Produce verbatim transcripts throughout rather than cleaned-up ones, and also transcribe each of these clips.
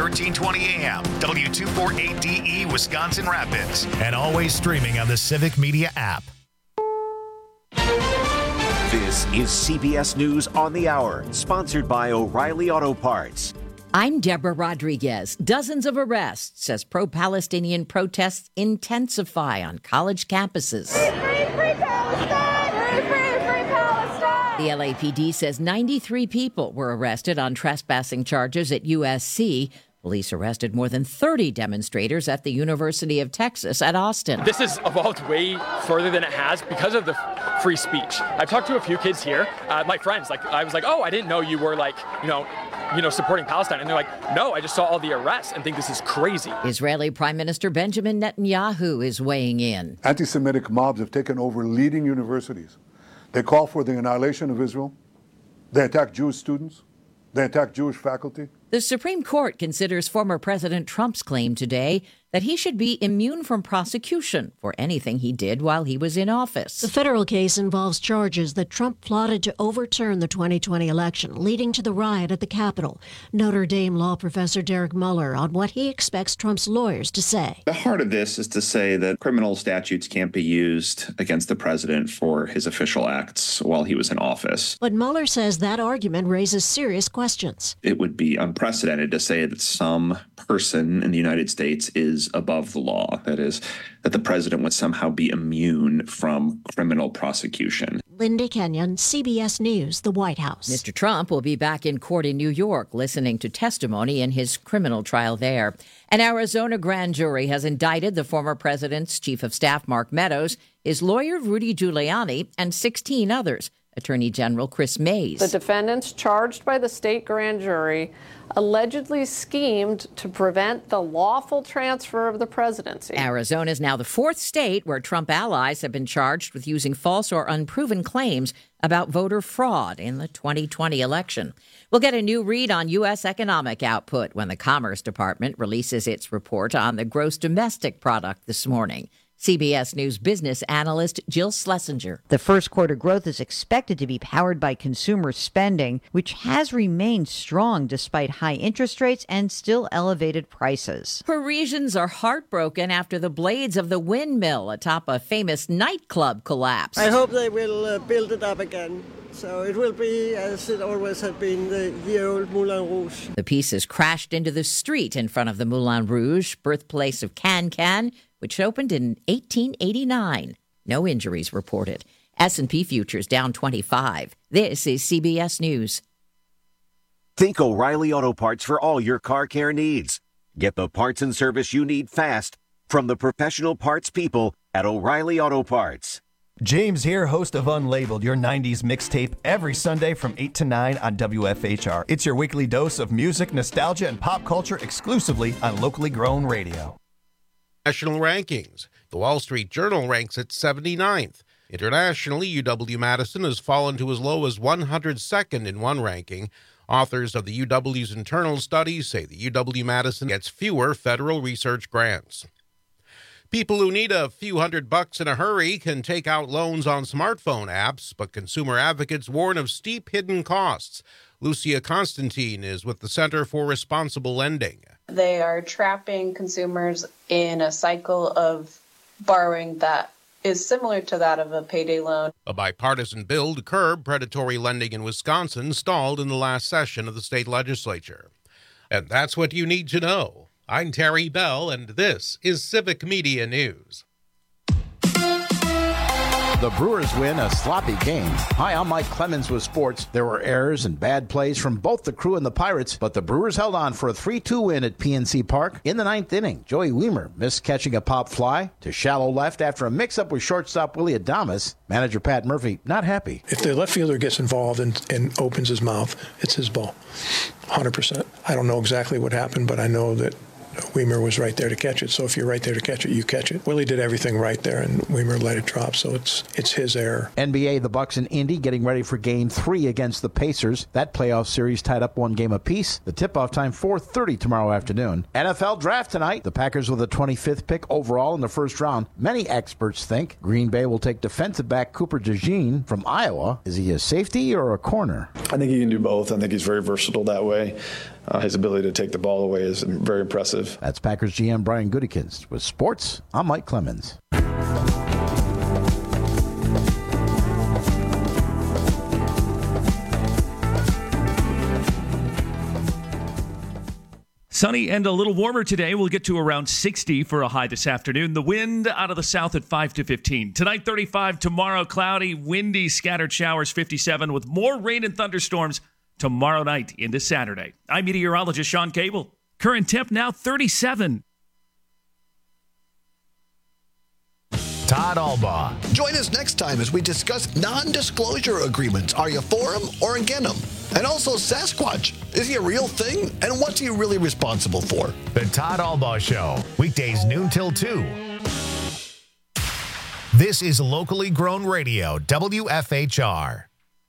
thirteen twenty A M, W two forty-eight D E, Wisconsin Rapids, and always streaming on the Civic Media app. This is C B S News on the Hour, sponsored by O'Reilly Auto Parts. I'm Deborah Rodriguez. Dozens of arrests as pro-Palestinian protests intensify on college campuses. Free, free, free Palestine! Free, free, free Palestine! The L A P D says ninety-three people were arrested on trespassing charges at U S C. Police arrested more than thirty demonstrators at the University of Texas at Austin. This has evolved way further than it has because of the free speech. I've talked to a few kids here, uh, my friends. Like I was like, oh, I didn't know you were like, you know, you know, supporting Palestine. And they're like, no, I just saw all the arrests and think this is crazy. Israeli Prime Minister Benjamin Netanyahu is weighing in. Anti-Semitic mobs have taken over leading universities. They call for the annihilation of Israel. They attack Jewish students. They attack Jewish faculty. The Supreme Court considers former President Trump's claim today that he should be immune from prosecution for anything he did while he was in office. The federal case involves charges that Trump plotted to overturn the twenty twenty election, leading to the riot at the Capitol. Notre Dame law professor Derek Muller on what he expects Trump's lawyers to say. The heart of this is to say that criminal statutes can't be used against the president for his official acts while he was in office. But Muller says that argument raises serious questions. It would be unprecedented to say that some person in the United States is above the law. That is, that the president would somehow be immune from criminal prosecution. Linda Kenyon, C B S News, the White House. Mister Trump will be back in court in New York listening to testimony in his criminal trial there. An Arizona grand jury has indicted the former president's chief of staff, Mark Meadows, his lawyer, Rudy Giuliani, and sixteen others. Attorney General Chris Mays. The defendants charged by the state grand jury allegedly schemed to prevent the lawful transfer of the presidency. Arizona is now the fourth state where Trump allies have been charged with using false or unproven claims about voter fraud in the twenty twenty election. We'll get a new read on U S economic output when the Commerce Department releases its report on the gross domestic product this morning. C B S News business analyst Jill Schlesinger. The first quarter growth is expected to be powered by consumer spending, which has remained strong despite high interest rates and still elevated prices. Parisians are heartbroken after the blades of the windmill atop a famous nightclub collapsed. I hope they will uh, build it up again. So it will be, as it always had been, the, the old Moulin Rouge. The pieces crashed into the street in front of the Moulin Rouge, birthplace of Can-Can, which opened in eighteen eighty-nine. No injuries reported. S and P futures down twenty-five. This is C B S News. Think O'Reilly Auto Parts for all your car care needs. Get the parts and service you need fast from the professional parts people at O'Reilly Auto Parts. James here, host of Unlabeled, your nineties mixtape, every Sunday from eight to nine on W F H R. It's your weekly dose of music, nostalgia, and pop culture exclusively on locally grown radio. National rankings. The Wall Street Journal ranks at seventy-ninth. Internationally, U W-Madison has fallen to as low as one hundred second in one ranking. Authors of the U W's internal studies say the U W-Madison gets fewer federal research grants. People who need a few hundred bucks in a hurry can take out loans on smartphone apps, but consumer advocates warn of steep hidden costs. Lucia Constantine is with the Center for Responsible Lending. They are trapping consumers in a cycle of borrowing that is similar to that of a payday loan. A bipartisan bill to curb predatory lending in Wisconsin stalled in the last session of the state legislature. And that's what you need to know. I'm Terry Bell, and this is Civic Media News. The Brewers win a sloppy game. Hi, I'm Mike Clemens with sports. There were errors and bad plays from both the Crew and the Pirates, but the Brewers held on for a three two win at P N C Park. In the ninth inning, Joey Wiemer missed catching a pop fly to shallow left after a mix-up with shortstop Willie Adames. Manager Pat Murphy not happy. If the left fielder gets involved and, and opens his mouth, it's his ball, one hundred percent. I don't know exactly what happened, but I know that Weimer was right there to catch it. So if you're right there to catch it, you catch it. Willie did everything right there, and Weimer let it drop. So it's it's his error. N B A, the Bucks and Indy getting ready for Game Three against the Pacers. That playoff series tied up one game apiece. The tip-off time four thirty tomorrow afternoon. N F L draft tonight. The Packers with the twenty-fifth pick overall in the first round. Many experts think Green Bay will take defensive back Cooper DeJean from Iowa. Is he a safety or a corner? I think he can do both. I think he's very versatile that way. Uh, his ability to take the ball away is very impressive. That's Packers G M Brian Gutekunst. With sports, I'm Mike Clemens. Sunny and a little warmer today. We'll get to around sixty for a high this afternoon. The wind out of the south at five to fifteen. Tonight, thirty-five. Tomorrow, cloudy, windy, scattered showers, fifty-seven, with more rain and thunderstorms tomorrow night into Saturday. I'm meteorologist Sean Cable. Current temp now thirty-seven. Todd Albaugh. Join us next time as we discuss non-disclosure agreements. Are you for them or against them? And also Sasquatch. Is he a real thing? And what's he really responsible for? The Todd Albaugh Show. Weekdays noon till two. This is locally grown radio, W F H R.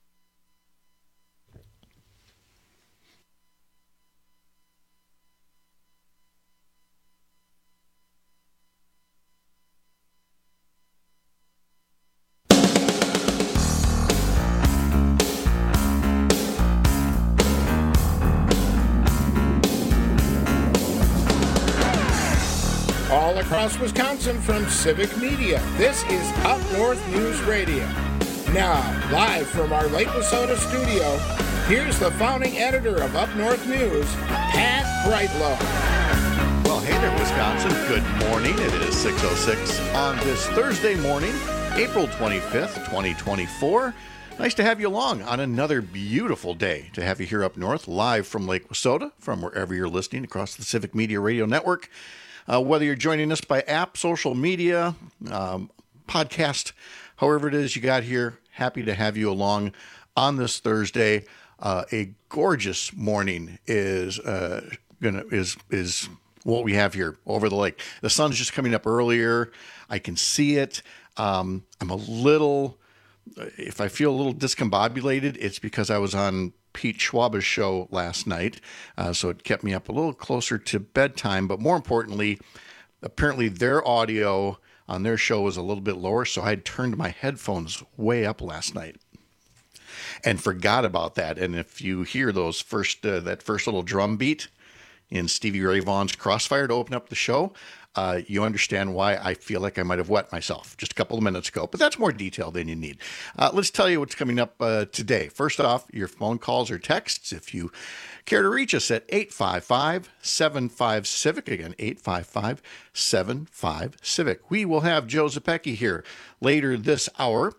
All across Wisconsin from Civic Media, this is Up North News Radio. Now, live from our Lake Wissota studio, here's the founding editor of Up North News, Pat Brightlow. Well, hey there, Wisconsin. Good morning. It is six oh six on this Thursday morning, April twenty-fifth, twenty twenty-four. Nice to have you along on another beautiful day to have you here up north, live from Lake Wissota, from wherever you're listening across the Civic Media Radio Network. Uh, whether you're joining us by app, social media, um, podcast, however it is you got here, happy to have you along on this Thursday. Uh, a gorgeous morning is uh, gonna is is what we have here over the lake. The sun's just coming up earlier. I can see it. Um, I'm a little, if I feel a little discombobulated, it's because I was on Pete Schwaba's show last night, uh, so it kept me up a little closer to bedtime. But more importantly, apparently their audio on their show was a little bit lower, so I had turned my headphones way up last night and forgot about that. And if you hear those first uh, that first little drum beat in Stevie Ray Vaughan's Crossfire to open up the show, Uh, you understand why I feel like I might have wet myself just a couple of minutes ago, but that's more detail than you need. Uh, let's tell you what's coming up uh, today. First off, your phone calls or texts, if you care to reach us at eight five five, seven five, CIVIC. Again, eight five five, seven five, CIVIC. We will have Joe Zepecki here later this hour.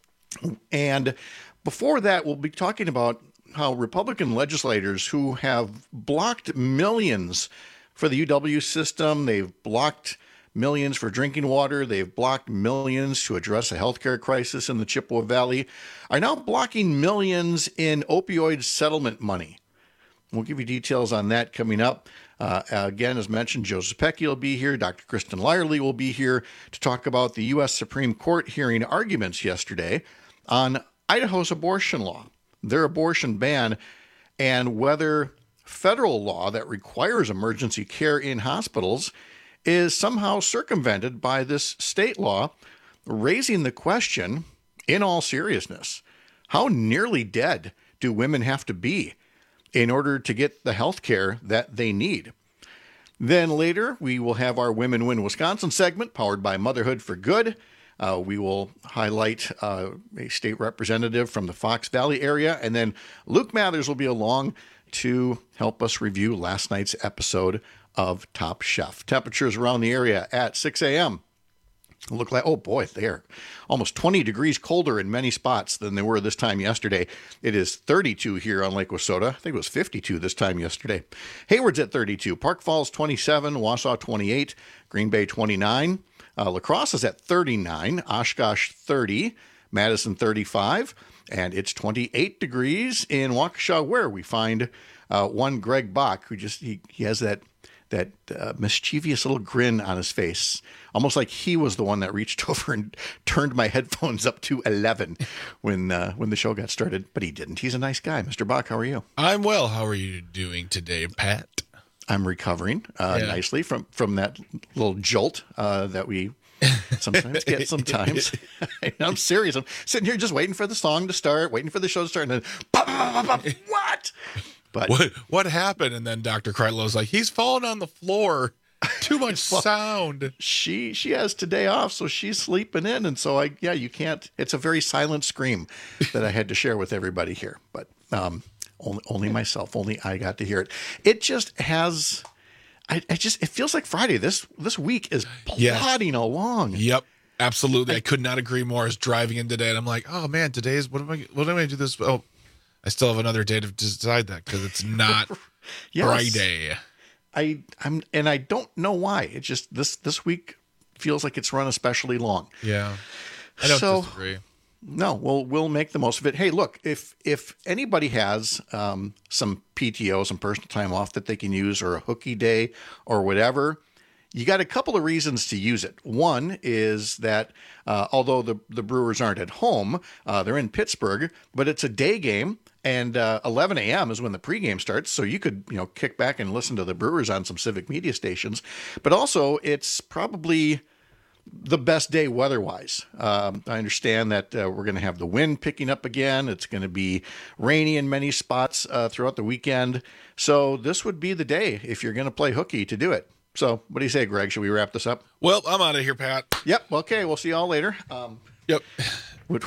And before that, we'll be talking about how Republican legislators who have blocked millions for the U W system, they've blocked millions for drinking water, they've blocked millions to address a healthcare crisis in the Chippewa Valley, are now blocking millions in opioid settlement money. We'll give you details on that coming up. Uh, again, as mentioned, Joe Zepecki will be here. Doctor Kristen Lyerly will be here to talk about the U S Supreme Court hearing arguments yesterday on Idaho's abortion law, their abortion ban, and whether federal law that requires emergency care in hospitals is somehow circumvented by this state law, raising the question, in all seriousness, how nearly dead do women have to be in order to get the health care that they need? Then later, we will have our Women Win Wisconsin segment, powered by Motherhood for Good. Uh, we will highlight uh, a state representative from the Fox Valley area, and then Luke Mathers will be along to help us review last night's episode of Top Chef. Temperatures around the area at six a.m. look like, oh boy, they're almost twenty degrees colder in many spots than they were this time yesterday. It is thirty-two here on Lake Wissota. I think it was fifty-two this time yesterday. Hayward's at thirty-two. Park Falls twenty-seven. Wausau twenty-eight. Green Bay twenty-nine. Uh, La Crosse is at thirty-nine. Oshkosh thirty. Madison thirty-five, and it's twenty-eight degrees in Waukesha, where we find uh, one Greg Bach, who just he, he has that that uh, mischievous little grin on his face, almost like he was the one that reached over and turned my headphones up to eleven when uh, when the show got started. But he didn't. He's a nice guy. Mister Bach, how are you? I'm well. How are you doing today, Pat? I'm recovering uh, Yeah. nicely from, from that little jolt uh, that we sometimes get sometimes. I'm serious. I'm sitting here just waiting for the song to start, waiting for the show to start, and then pop, pop, pop, pop, what? But What what happened? And then Doctor Kreitlow's like, he's fallen on the floor. Too much Well, sound. She she has today off, so she's sleeping in, and so I yeah you can't. It's a very silent scream that I had to share with everybody here, but um, only only myself, only I got to hear it. It just has. I, I just it feels like Friday. This this week is Yes. plodding along. Yep, absolutely. I, could not agree more. I was driving in today, and I'm like, oh man, today is what am I? What am I gonna do this? Oh, I still have another day to decide that because it's not Yes. Friday. I I'm and I don't know why. It just this this week feels like it's run especially long. Yeah, I don't So- disagree. No, we'll we'll make the most of it. Hey, look, if if anybody has um, some P T O, some personal time off that they can use, or a hooky day, or whatever, you got a couple of reasons to use it. One is that uh, although the the Brewers aren't at home, uh, they're in Pittsburgh, but it's a day game, and uh, eleven a.m. is when the pregame starts. So you could you know kick back and listen to the Brewers on some Civic Media stations. But also, it's probably the best day weather-wise. Um, I understand that uh, we're going to have the wind picking up again. It's going to be rainy in many spots uh, throughout the weekend. So this would be the day if you're going to play hooky to do it. So what do you say, Greg? Should we wrap this up? Well, I'm out of here, Pat. Yep. Okay. We'll see you all later. Um, Yep. What,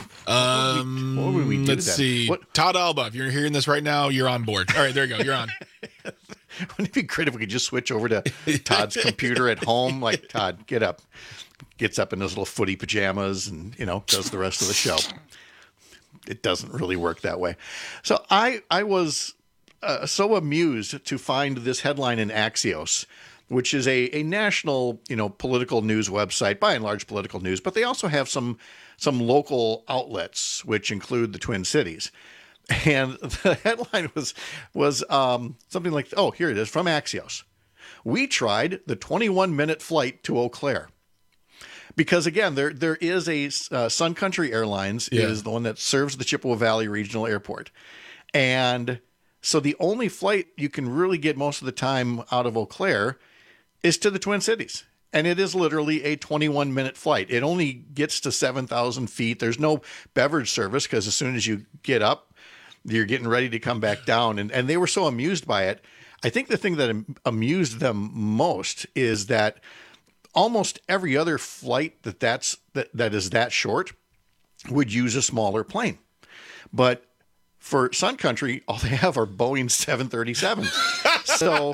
Um, what would we do let's then? see. What- Todd Alba, if you're hearing this right now, you're on board. All right, there you go. You're on. Wouldn't it be great if we could just switch over to Todd's computer at home? Like, Todd, get up. Gets up in his little footy pajamas and, you know, does the rest of the show. It doesn't really work that way. So I, I was uh, so amused to find this headline in Axios, which is a, a national, you know, political news website, by and large political news, but they also have some some local outlets, which include the Twin Cities. And the headline was was um, something like, oh, here it is from Axios. We tried the twenty-one minute flight to Eau Claire. Because again, there there is a uh, Sun Country Airlines Yeah. is the one that serves the Chippewa Valley Regional Airport, and so the only flight you can really get most of the time out of Eau Claire is to the Twin Cities, and it is literally a twenty-one minute flight. It only gets to seven thousand feet. There's no beverage service because as soon as you get up, you're getting ready to come back down, and and they were so amused by it. I think the thing that am- amused them most is that almost every other flight that that's that, that is that short would use a smaller plane. But for Sun Country, all they have are Boeing seven thirty-sevens. So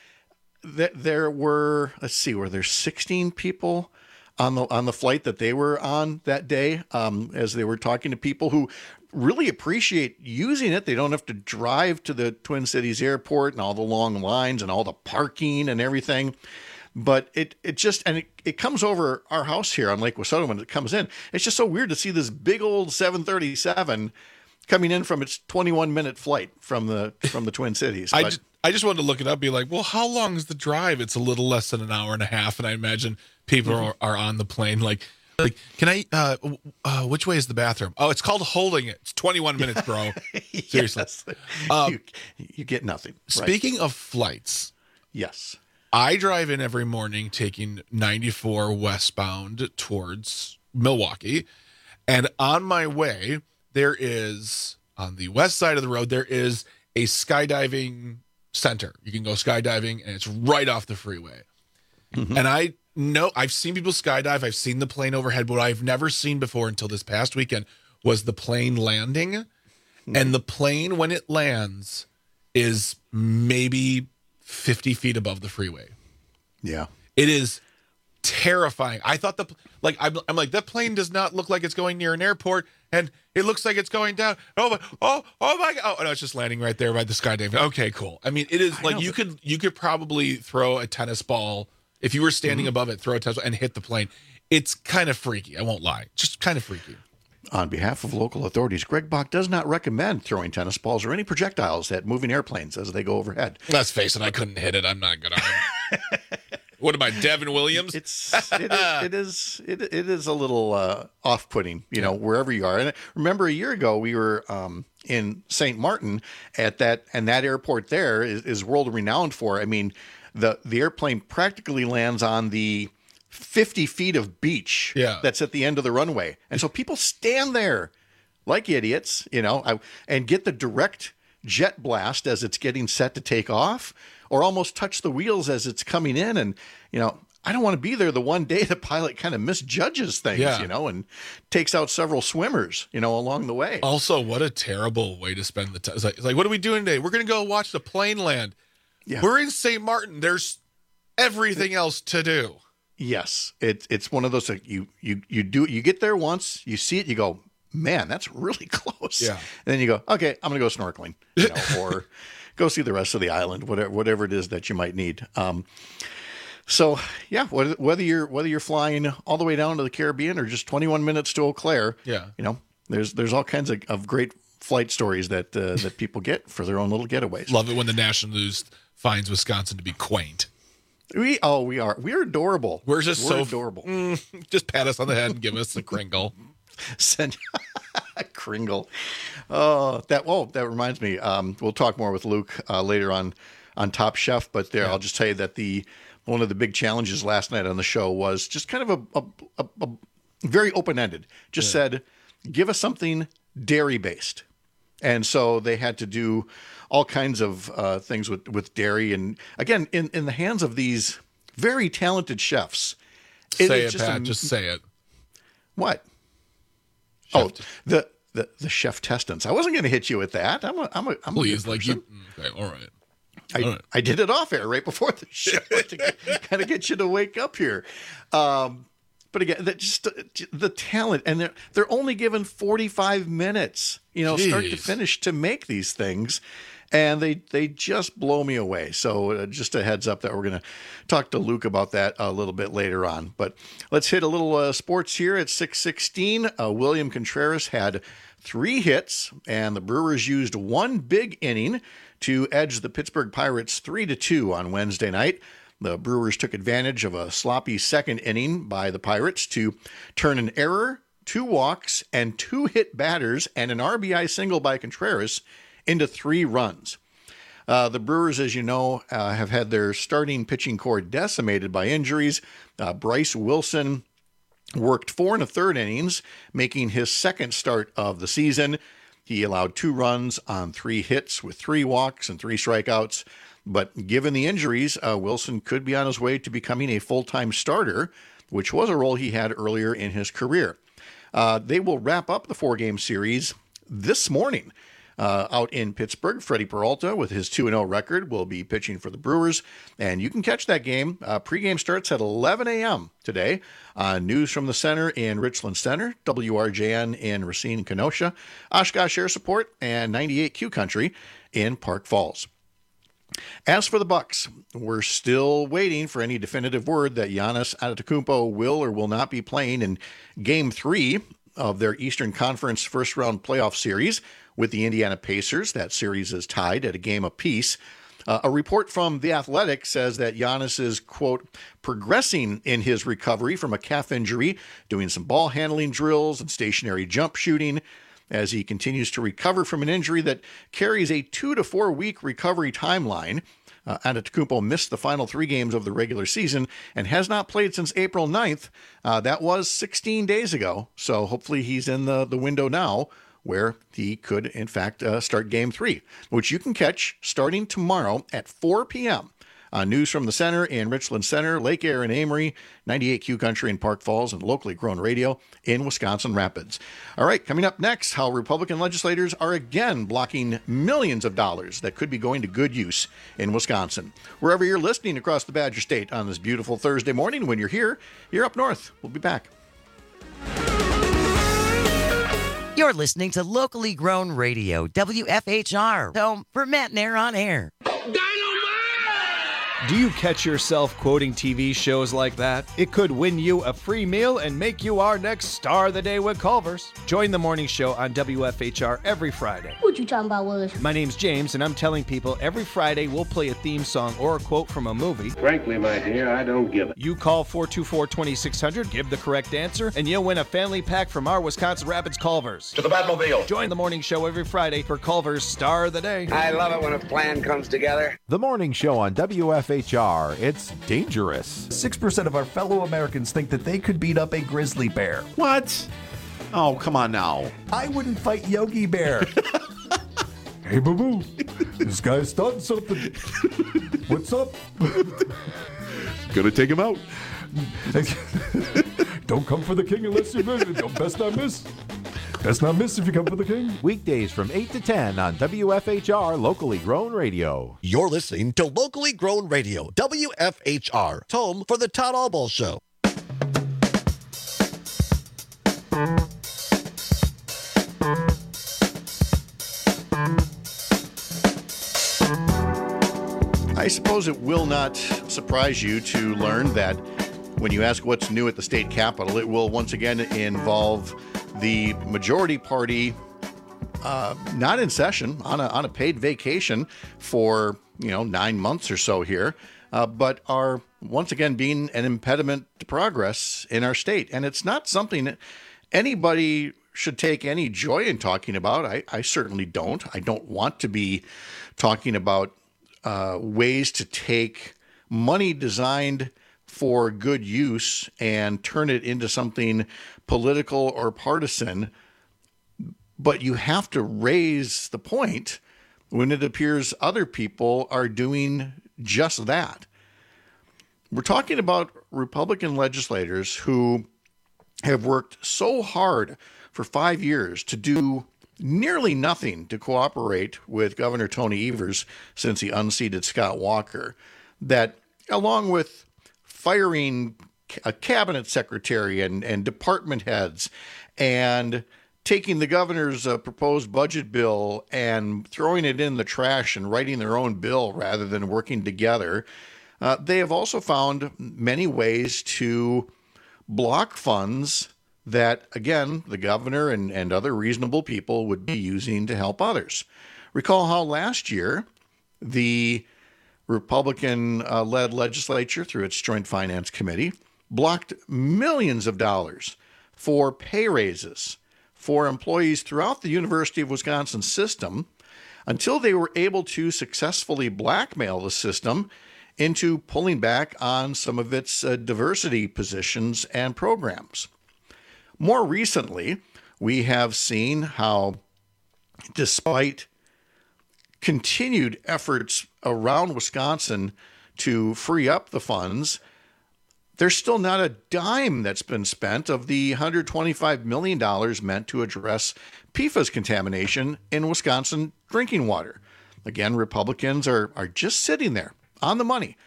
th- there were, let's see, were there sixteen people on the on the flight that they were on that day, um, as they were talking to people who really appreciate using it. They don't have to drive to the Twin Cities airport and all the long lines and all the parking and everything. But it it just, and it, it comes over our house here on Lake Wissota when it comes in. It's just so weird to see this big old seven thirty-seven coming in from its twenty-one minute flight from the from the Twin Cities. I But just, I just wanted to look it up, be like, well, how long is the drive? It's a little less than an hour and a half, and I imagine people Mm-hmm. are, are on the plane like, like, can I? Uh, uh, which way is the bathroom? Oh, it's called holding it. It's twenty-one minutes, bro. Seriously. Yes. Um, you, you get nothing. Right. Speaking of flights, Yes. I drive in every morning taking ninety-four westbound towards Milwaukee. And on my way, there is, on the west side of the road, there is a skydiving center. You can go skydiving, and it's right off the freeway. Mm-hmm. And I know, I've seen people skydive. I've seen the plane overhead. But what I've never seen before until this past weekend was the plane landing. Mm-hmm. And the plane, when it lands, is maybe fifty feet above the freeway. Yeah. It is terrifying. I thought the, like, I'm, I'm like, that plane does not look like it's going near an airport, and it looks like it's going down. Oh, my, oh, oh my God. Oh, no, it's just landing right there by the skydiving. Okay, cool. I mean, it is I like know, you but- could, you could probably throw a tennis ball if you were standing Mm-hmm. above it, throw a tennis ball and hit the plane. It's kind of freaky. I won't lie. Just kind of freaky. On behalf of local authorities, Greg Bach does not recommend throwing tennis balls or any projectiles at moving airplanes as they go overhead. Let's face it, I couldn't hit it. I'm not good on it. What am I, Devin Williams? It's it is it is it, it is a little uh, off-putting, you know, wherever you are. And remember, a year ago we were um, in Saint Martin at that, and that airport there is, is world renowned for. I mean, the the airplane practically lands on the fifty feet of beach yeah. that's at the end of the runway, and so people stand there like idiots, you know, I, and get the direct jet blast as it's getting set to take off, or almost touch the wheels as it's coming in. And, you know, I don't want to be there the one day the pilot kind of misjudges things, yeah. you know, and takes out several swimmers, you know, along the way. Also, what a terrible way to spend the time. It's like, it's like, what are we doing today? We're going to go watch the plane land. Yeah. We're in Saint Martin. There's everything else to do. Yes. It, it's one of those, like, you, you, you do, you get there once, you see it, you go, man, that's really close. Yeah. And then you go, okay, I'm going to go snorkeling, you know, or go see the rest of the island, whatever, whatever it is that you might need. Um, so yeah, whether, whether you're, whether you're flying all the way down to the Caribbean or just twenty-one minutes to Eau Claire, yeah. you know, there's, there's all kinds of, of great flight stories that, uh, that people get for their own little getaways. Love it when the National News finds Wisconsin to be quaint. We, oh, we are, we're adorable. We're just we're so adorable. Mm, just pat us on the head and give us a kringle. Send Kringle. Oh, that. Oh, that reminds me. Um, we'll talk more with Luke uh, later on on Top Chef. But there, yeah. I'll just tell you that the one of the big challenges last night on the show was just kind of a, a, a, a very open ended. Just yeah. said, give us something dairy based, and so they had to do all kinds of uh, things with with dairy. And again, in in the hands of these very talented chefs. It, say it, just Pat. A, just say it. What? Chef oh, the, the the chef testants. I wasn't going to hit you with that. I'm a, I'm a, I'm Please, a like you. Okay, all right. I, all right. I did it off air right before the show to kind of get you to wake up here. Um, but again, that just the talent, and they're they're only given forty-five minutes, you know, Jeez. start to finish to make these things. And they, they just blow me away. So uh, just a heads up that we're going to talk to Luke about that a little bit later on. But let's hit a little uh, sports here at six sixteen. Uh, William Contreras had three hits, and the Brewers used one big inning to edge the Pittsburgh Pirates three to two on Wednesday night. The Brewers took advantage of a sloppy second inning by the Pirates to turn an error, two walks, and two hit batters, and an R B I single by Contreras into three runs. Uh, the Brewers, as you know, uh, have had their starting pitching core decimated by injuries. Uh, Bryce Wilson worked four and a third innings, making his second start of the season. He allowed two runs on three hits with three walks and three strikeouts. But given the injuries, uh, Wilson could be on his way to becoming a full-time starter, which was a role he had earlier in his career. Uh, they will wrap up the four-game series this morning. Uh, out in Pittsburgh, Freddie Peralta, with his two and oh record, will be pitching for the Brewers. And you can catch that game. Uh, pregame starts at eleven a.m. today on News from the Center in Richland Center, W R J N in Racine, Kenosha, Oshkosh Air Support, and ninety-eight Q Country in Park Falls. As for the Bucks, we're still waiting for any definitive word that Giannis Antetokounmpo will or will not be playing in Game three of their Eastern Conference first-round playoff series with the Indiana Pacers. That series is tied at a game apiece. Uh, a report from The Athletic says that Giannis is, quote, progressing in his recovery from a calf injury, doing some ball handling drills and stationary jump shooting as he continues to recover from an injury that carries a two to four week recovery timeline. Uh, Antetokounmpo missed the final three games of the regular season and has not played since April ninth. Uh, that was sixteen days ago. So hopefully he's in the, the window now where he could, in fact, uh, start Game three, which you can catch starting tomorrow at four p.m. on News from the Center in Richland Center, Lake Air in Amory, ninety-eight Q Country in Park Falls, and locally grown radio in Wisconsin Rapids. All right, coming up next, how Republican legislators are again blocking millions of dollars that could be going to good use in Wisconsin. Wherever you're listening across the Badger State on this beautiful Thursday morning, when you're here, you're up north. We'll be back. You're listening to locally grown radio, W F H R, home for Matt and Air on Air. Do you catch yourself quoting T V shows like that? It could win you a free meal and make you our next star of the day with Culver's. Join the morning show on W F H R every Friday. What you talking about, Willis? My name's James, and I'm telling people every Friday we'll play a theme song or a quote from a movie. Frankly, my dear, I don't give it. You call four two four, two six zero zero, give the correct answer, and you'll win a family pack from our Wisconsin Rapids Culver's. To the Batmobile. Join the morning show every Friday for Culver's Star of the Day. I love it when a plan comes together. The morning show on W F H R. It's dangerous. six percent of our fellow Americans think that they could beat up a grizzly bear. What? Oh, come on now. I wouldn't fight Yogi Bear. Hey, boo-boo. This guy's starting something. What's up? Gonna take him out. Don't come for the king unless you miss. Don't best not miss. Best not miss if you come for the king. Weekdays from eight to ten on W F H R Locally Grown Radio. You're listening to Locally Grown Radio, W F H R, home for the Todd Albaugh Show. I suppose it will not surprise you to learn that when you ask what's new at the state capitol, it will once again involve the majority party uh, not in session, on a, on a paid vacation for, you know, nine months or so here, uh, but are once again being an impediment to progress in our state. And it's not something that anybody should take any joy in talking about. I, I certainly don't. I don't want to be talking about uh, ways to take money designed for good use and turn it into something political or partisan. But you have to raise the point when it appears other people are doing just that. We're talking about Republican legislators who have worked so hard for five years to do nearly nothing to cooperate with Governor Tony Evers since he unseated Scott Walker, that along with firing a cabinet secretary and, and department heads and taking the governor's uh, proposed budget bill and throwing it in the trash and writing their own bill rather than working together, uh, they have also found many ways to block funds that, again, the governor and, and other reasonable people would be using to help others. Recall how last year the Republican-led uh, legislature, through its Joint Finance Committee, blocked millions of dollars for pay raises for employees throughout the University of Wisconsin system until they were able to successfully blackmail the system into pulling back on some of its uh, diversity positions and programs. More recently, we have seen how, despite continued efforts around Wisconsin to free up the funds, there's still not a dime that's been spent of the one hundred twenty-five million dollars meant to address P F A S contamination in Wisconsin drinking water. Again, Republicans are, are just sitting there on the money,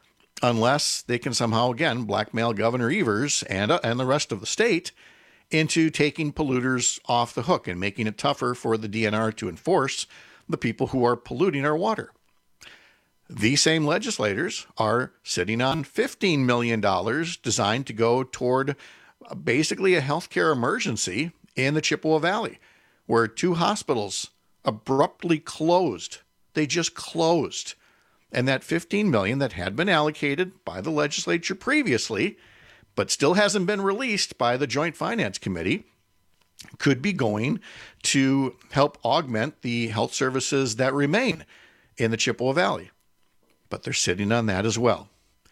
unless they can somehow, again, blackmail Governor Evers and, uh, and the rest of the state into taking polluters off the hook and making it tougher for the D N R to enforce the people who are polluting our water. These same legislators are sitting on fifteen million dollars designed to go toward basically a healthcare emergency in the Chippewa Valley, where two hospitals abruptly closed. They just closed. And that fifteen million dollars that had been allocated by the legislature previously, but still hasn't been released by the Joint Finance Committee, could be going to help augment the health services that remain in the Chippewa Valley. But they're sitting on that as well.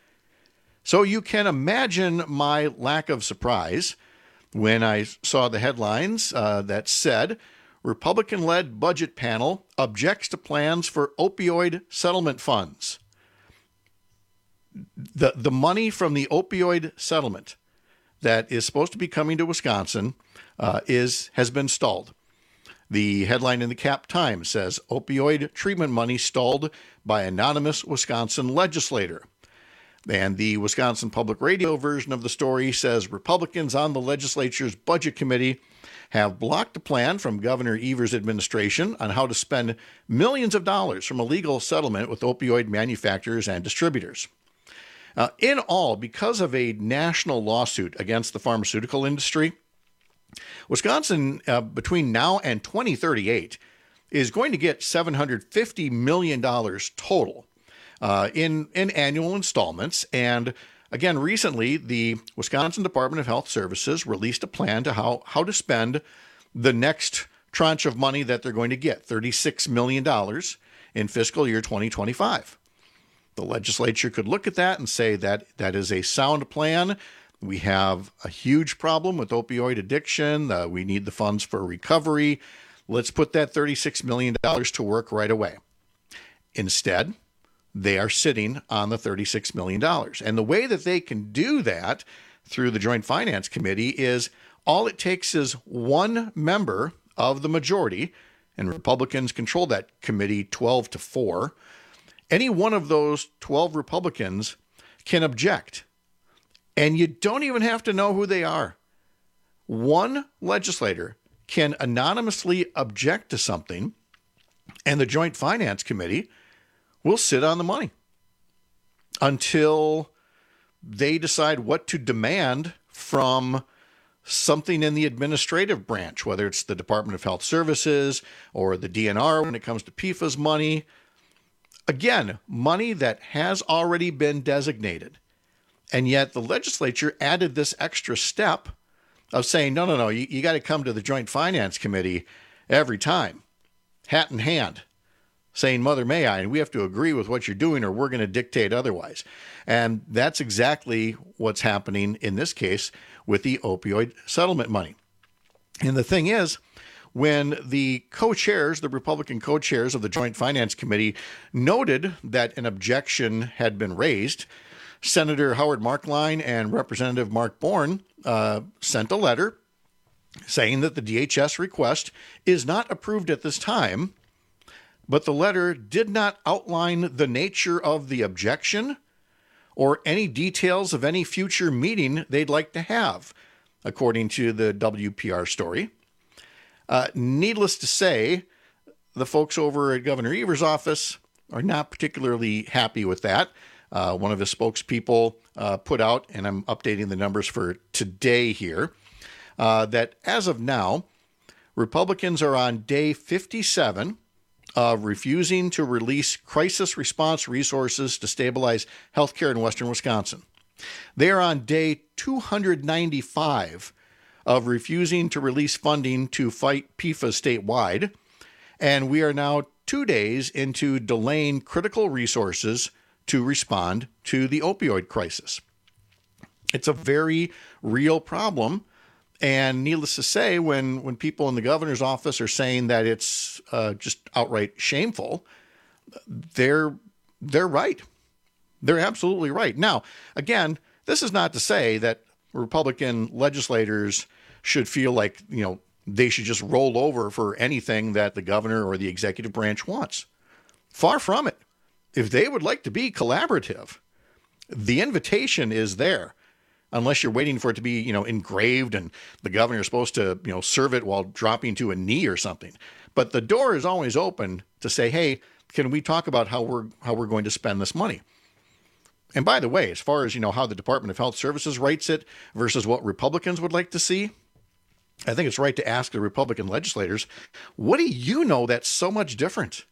So you can imagine my lack of surprise when I saw the headlines uh, that said, Republican-led budget panel objects to plans for opioid settlement funds. The, the money from the opioid settlement that is supposed to be coming to Wisconsin uh, is has been stalled. The headline in the Cap Times says, opioid treatment money stalled by anonymous Wisconsin legislator. And the Wisconsin Public Radio version of the story says Republicans on the legislature's budget committee have blocked a plan from Governor Evers' administration on how to spend millions of dollars from a legal settlement with opioid manufacturers and distributors. Uh, in all, because of a national lawsuit against the pharmaceutical industry, Wisconsin, uh, between now and twenty thirty-eight, is going to get seven hundred fifty million dollars total uh, in, in annual installments. And again, recently, the Wisconsin Department of Health Services released a plan to how, how to spend the next tranche of money that they're going to get, thirty-six million dollars in fiscal year twenty twenty-five. The legislature could look at that and say that that is a sound plan. We have a huge problem with opioid addiction. Uh, we need the funds for recovery. Let's put that thirty-six million dollars to work right away. Instead, they are sitting on the thirty-six million dollars. And the way that they can do that through the Joint Finance Committee is all it takes is one member of the majority, and Republicans control that committee twelve to four. Any one of those twelve Republicans can object. And you don't even have to know who they are. One legislator can anonymously object to something, and the Joint Finance Committee will sit on the money until they decide what to demand from something in the administrative branch, whether it's the Department of Health Services or the D N R when it comes to P F A S money. Again, money that has already been designated. And yet the legislature added this extra step of saying, no, no, no, you, you got to come to the Joint Finance Committee every time, hat in hand, saying, Mother, may I? And we have to agree with what you're doing or we're going to dictate otherwise. And that's exactly what's happening in this case with the opioid settlement money. And the thing is, when the co-chairs, the Republican co-chairs of the Joint Finance Committee noted that an objection had been raised, Senator Howard Markline and Representative Mark Bourne uh, sent a letter saying that the D H S request is not approved at this time, but the letter did not outline the nature of the objection or any details of any future meeting they'd like to have, according to the W P R story. Uh, needless to say, the folks over at Governor Evers' office are not particularly happy with that. Uh, one of his spokespeople uh, put out, and I'm updating the numbers for today here, uh, that as of now, Republicans are on day fifty-seven of refusing to release crisis response resources to stabilize healthcare in western Wisconsin. They are on day two hundred ninety-five of refusing to release funding to fight P F A S statewide, and we are now two days into delaying critical resources to respond to the opioid crisis. It's a very real problem, and needless to say, when, when people in the governor's office are saying that it's uh, just outright shameful, they're they're right. They're absolutely right. Now, again, this is not to say that Republican legislators should feel like, you know, they should just roll over for anything that the governor or the executive branch wants. Far from it. If they would like to be collaborative, the invitation is there, unless you're waiting for it to be, you know, engraved and the governor is supposed to, you know, serve it while dropping to a knee or something. But the door is always open to say, hey, can we talk about how we're how we're going to spend this money? And by the way, as far as, you know, how the Department of Health Services writes it versus what Republicans would like to see, I think it's right to ask the Republican legislators, what do you know that's so much different?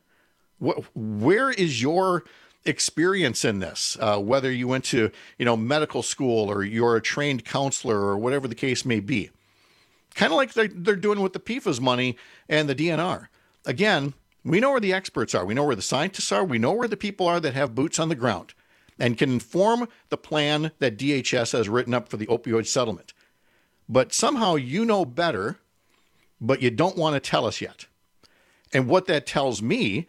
What, where is your experience in this? Uh, whether you went to, you know, medical school or you're a trained counselor or whatever the case may be. Kind of like they're, they're doing with the P F A S money and the D N R. Again, we know where the experts are. We know where the scientists are. We know where the people are that have boots on the ground and can inform the plan that D H S has written up for the opioid settlement. But somehow you know better, but you don't want to tell us yet. And what that tells me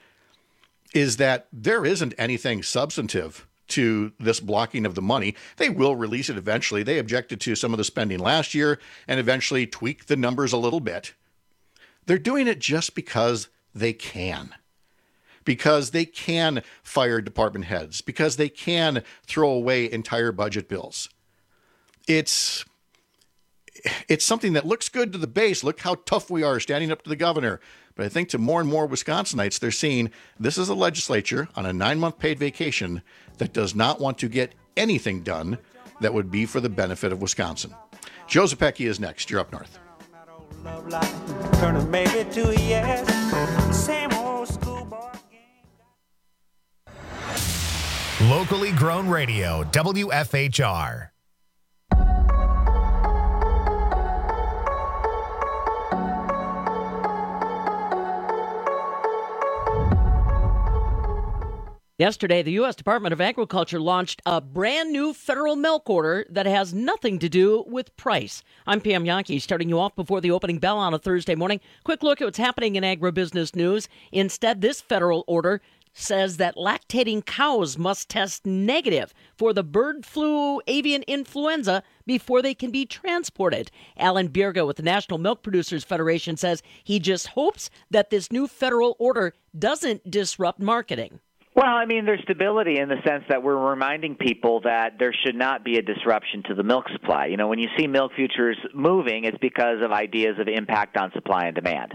is that there isn't anything substantive to this blocking of the money. They will release it eventually. They objected to some of the spending last year and eventually tweaked the numbers a little bit. They're doing it just because they can. because they can fire department heads, because they can throw away entire budget bills. It's it's something that looks good to the base. Look how tough we are standing up to the governor. But I think to more and more Wisconsinites, they're seeing this is a legislature on a nine-month paid vacation that does not want to get anything done that would be for the benefit of Wisconsin. Joe Zepecki is next. You're up north. Turn a maybe to a yes. Same old schoolboy. Locally grown radio, W F H R. Yesterday, the U S Department of Agriculture launched a brand new federal milk order that has nothing to do with price. I'm Pam Yankee, starting you off before the opening bell on a Thursday morning. Quick look at what's happening in agribusiness news. Instead, this federal order says that lactating cows must test negative for the bird flu avian influenza before they can be transported. Alan Bierga with the National Milk Producers Federation says he just hopes that this new federal order doesn't disrupt marketing. Well, I mean, there's stability in the sense that we're reminding people that there should not be a disruption to the milk supply. You know, when you see milk futures moving, it's because of ideas of impact on supply and demand.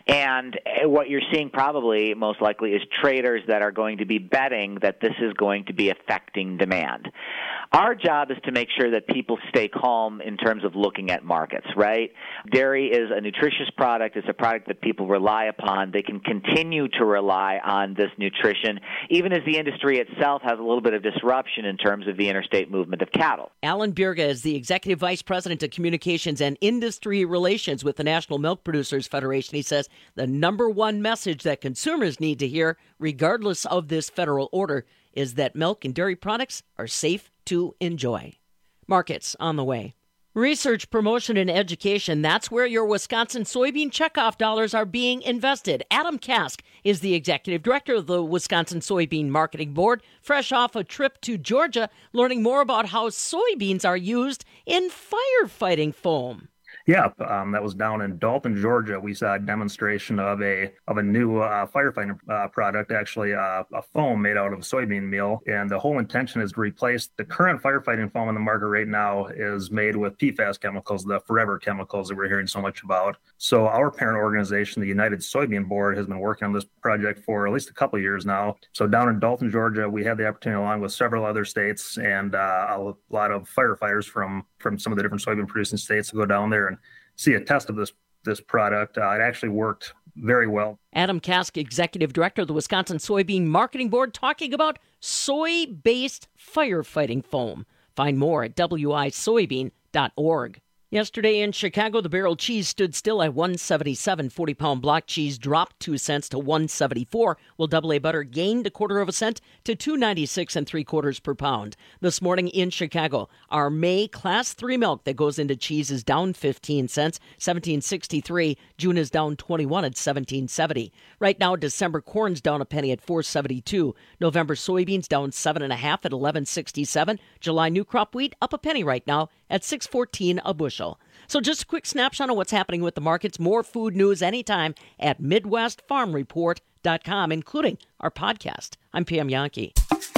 And what you're seeing probably most likely is traders that are going to be betting that this is going to be affecting demand. Our job is to make sure that people stay calm in terms of looking at markets, right? Dairy is a nutritious product. It's a product that people rely upon. They can continue to rely on this nutrition, even as the industry itself has a little bit of disruption in terms of the interstate movement of cattle. Alan Bierga is the Executive Vice President of Communications and Industry Relations with the National Milk Producers Federation. He says the number one message that consumers need to hear, regardless of this federal order, is that milk and dairy products are safe to enjoy. Markets on the way. Research, promotion, and education, that's where your Wisconsin soybean checkoff dollars are being invested. Adam Kask is the executive director of the Wisconsin Soybean Marketing Board, fresh off a trip to Georgia, learning more about how soybeans are used in firefighting foam. Yeah, um, that was down in Dalton, Georgia. We saw a demonstration of a of a new uh, firefighting uh, product, actually uh, a foam made out of soybean meal. And the whole intention is to replace the current firefighting foam in the market right now is made with P FAS chemicals, the forever chemicals that we're hearing so much about. So our parent organization, the United Soybean Board, has been working on this project for at least a couple of years now. So down in Dalton, Georgia, we had the opportunity, along with several other states and uh, a lot of firefighters from, from some of the different soybean producing states, to go down there and see a test of this this product. Uh, it actually worked very well. Adam Kask, Executive Director of the Wisconsin Soybean Marketing Board, talking about soy-based firefighting foam. Find more at w i soybean dot org. Yesterday in Chicago, the barrel cheese stood still at one seventy-seven. forty-pound block cheese dropped two cents to one seventy-four, while double A butter gained a quarter of a cent to two ninety-six and three quarters per pound. This morning in Chicago, our May Class three milk that goes into cheese is down fifteen cents, seventeen sixty-three. June is down twenty-one at seventeen seventy. Right now, December corn's down a penny at four seventy-two. November soybeans down seven and a half at eleven sixty-seven. July new crop wheat up a penny right now at six fourteen a bushel. So just a quick snapshot of what's happening with the markets. More food news anytime at midwest farm report dot com, including our podcast. I'm Pam Yankee.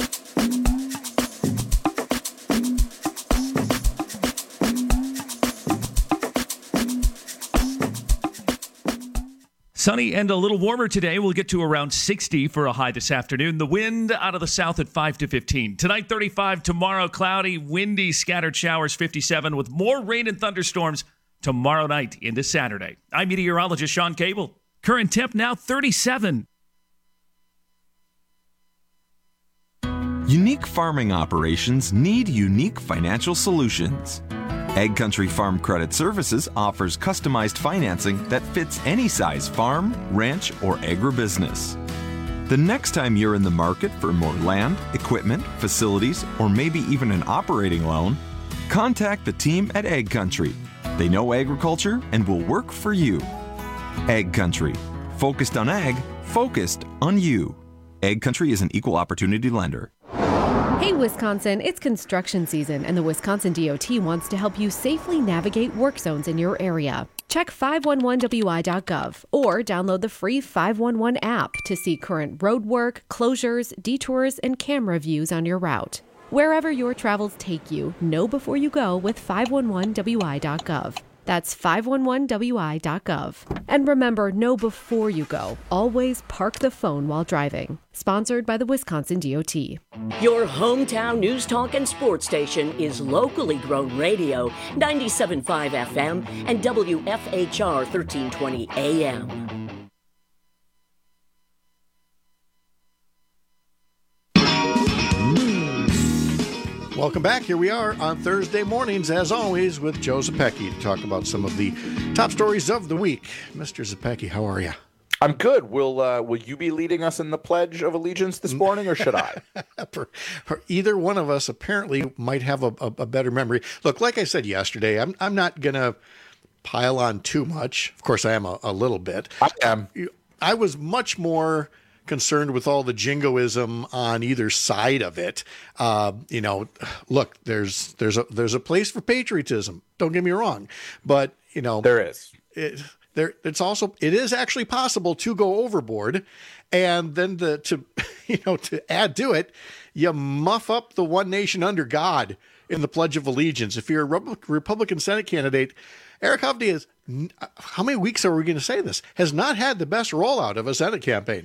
Sunny and a little warmer today. We'll get to around sixty for a high this afternoon. The wind out of the south at five to fifteen. Tonight, thirty-five. Tomorrow, cloudy, windy, scattered showers, fifty-seven, with more rain and thunderstorms tomorrow night into Saturday. I'm meteorologist Sean Cable. Current temp now thirty-seven. Unique farming operations need unique financial solutions. Ag Country Farm Credit Services offers customized financing that fits any size farm, ranch, or agribusiness. The next time you're in the market for more land, equipment, facilities, or maybe even an operating loan, contact the team at Ag Country. They know agriculture and will work for you. Ag Country. Focused on ag, focused on you. Ag Country is an equal opportunity lender. Hey Wisconsin, it's construction season and the Wisconsin D O T wants to help you safely navigate work zones in your area. Check five one one W I dot gov or download the free five one one app to see current roadwork, closures, detours, and camera views on your route. Wherever your travels take you, know before you go with five one one W I dot gov. That's five one one W I dot gov. And remember, know before you go. Always park the phone while driving. Sponsored by the Wisconsin D O T. Your hometown news talk and sports station is locally grown radio, ninety-seven point five F M and W F H R thirteen twenty A M. Welcome back. Here we are on Thursday mornings, as always, with Joe Zepecki to talk about some of the top stories of the week. Mister Zepecki, how are you? I'm good. Will uh, Will you be leading us in the Pledge of Allegiance this morning, or should I? Either one of us apparently might have a, a, a better memory. Look, like I said yesterday, I'm I'm not gonna pile on too much. Of course, I am a, a little bit. I am. I was much more concerned with all the jingoism on either side of it. Uh, you know, look, there's there's a there's a place for patriotism. Don't get me wrong, but you know there is. It, there, it's also it is actually possible to go overboard, and then the to you know to add to it, you muff up the one nation under God in the Pledge of Allegiance. If you're a Republican Senate candidate, Eric Hovde is. How many weeks are we going to say this? Has not had the best rollout of a Senate campaign.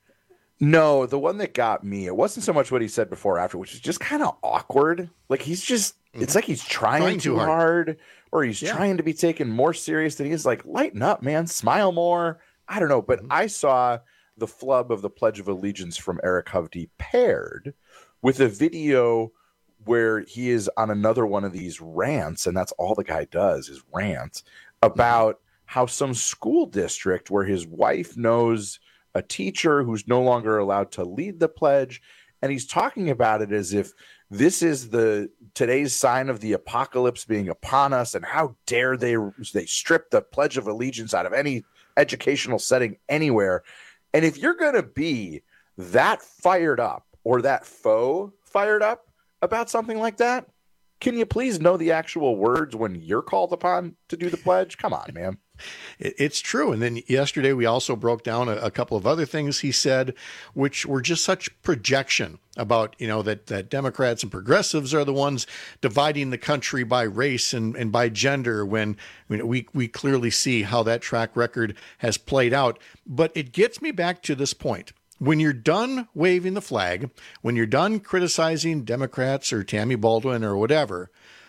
No, the one that got me, it wasn't so much what he said before or after, which is just kind of awkward. Like he's just, it's like he's trying, trying too hard. hard, or he's yeah. trying to be taken more serious than he is. Like, lighten up, man, smile more. I don't know, but mm-hmm. I saw the flub of the Pledge of Allegiance from Eric Hovde paired with a video where he is on another one of these rants, and that's all the guy does is rant about mm-hmm. how some school district where his wife knows a teacher who's no longer allowed to lead the pledge. And he's talking about it as if this is the today's sign of the apocalypse being upon us. And how dare they, they strip the Pledge of Allegiance out of any educational setting anywhere. And if you're going to be that fired up or that faux fired up about something like that, can you please know the actual words when you're called upon to do the pledge? Come on, man. It's true. And then yesterday we also broke down a, a couple of other things he said, which were just such projection about, you know, that, that Democrats and progressives are the ones dividing the country by race and, and by gender, when you know, we, we clearly see how that track record has played out. But it gets me back to this point. When you're done waving the flag, when you're done criticizing Democrats or Tammy Baldwin or whatever,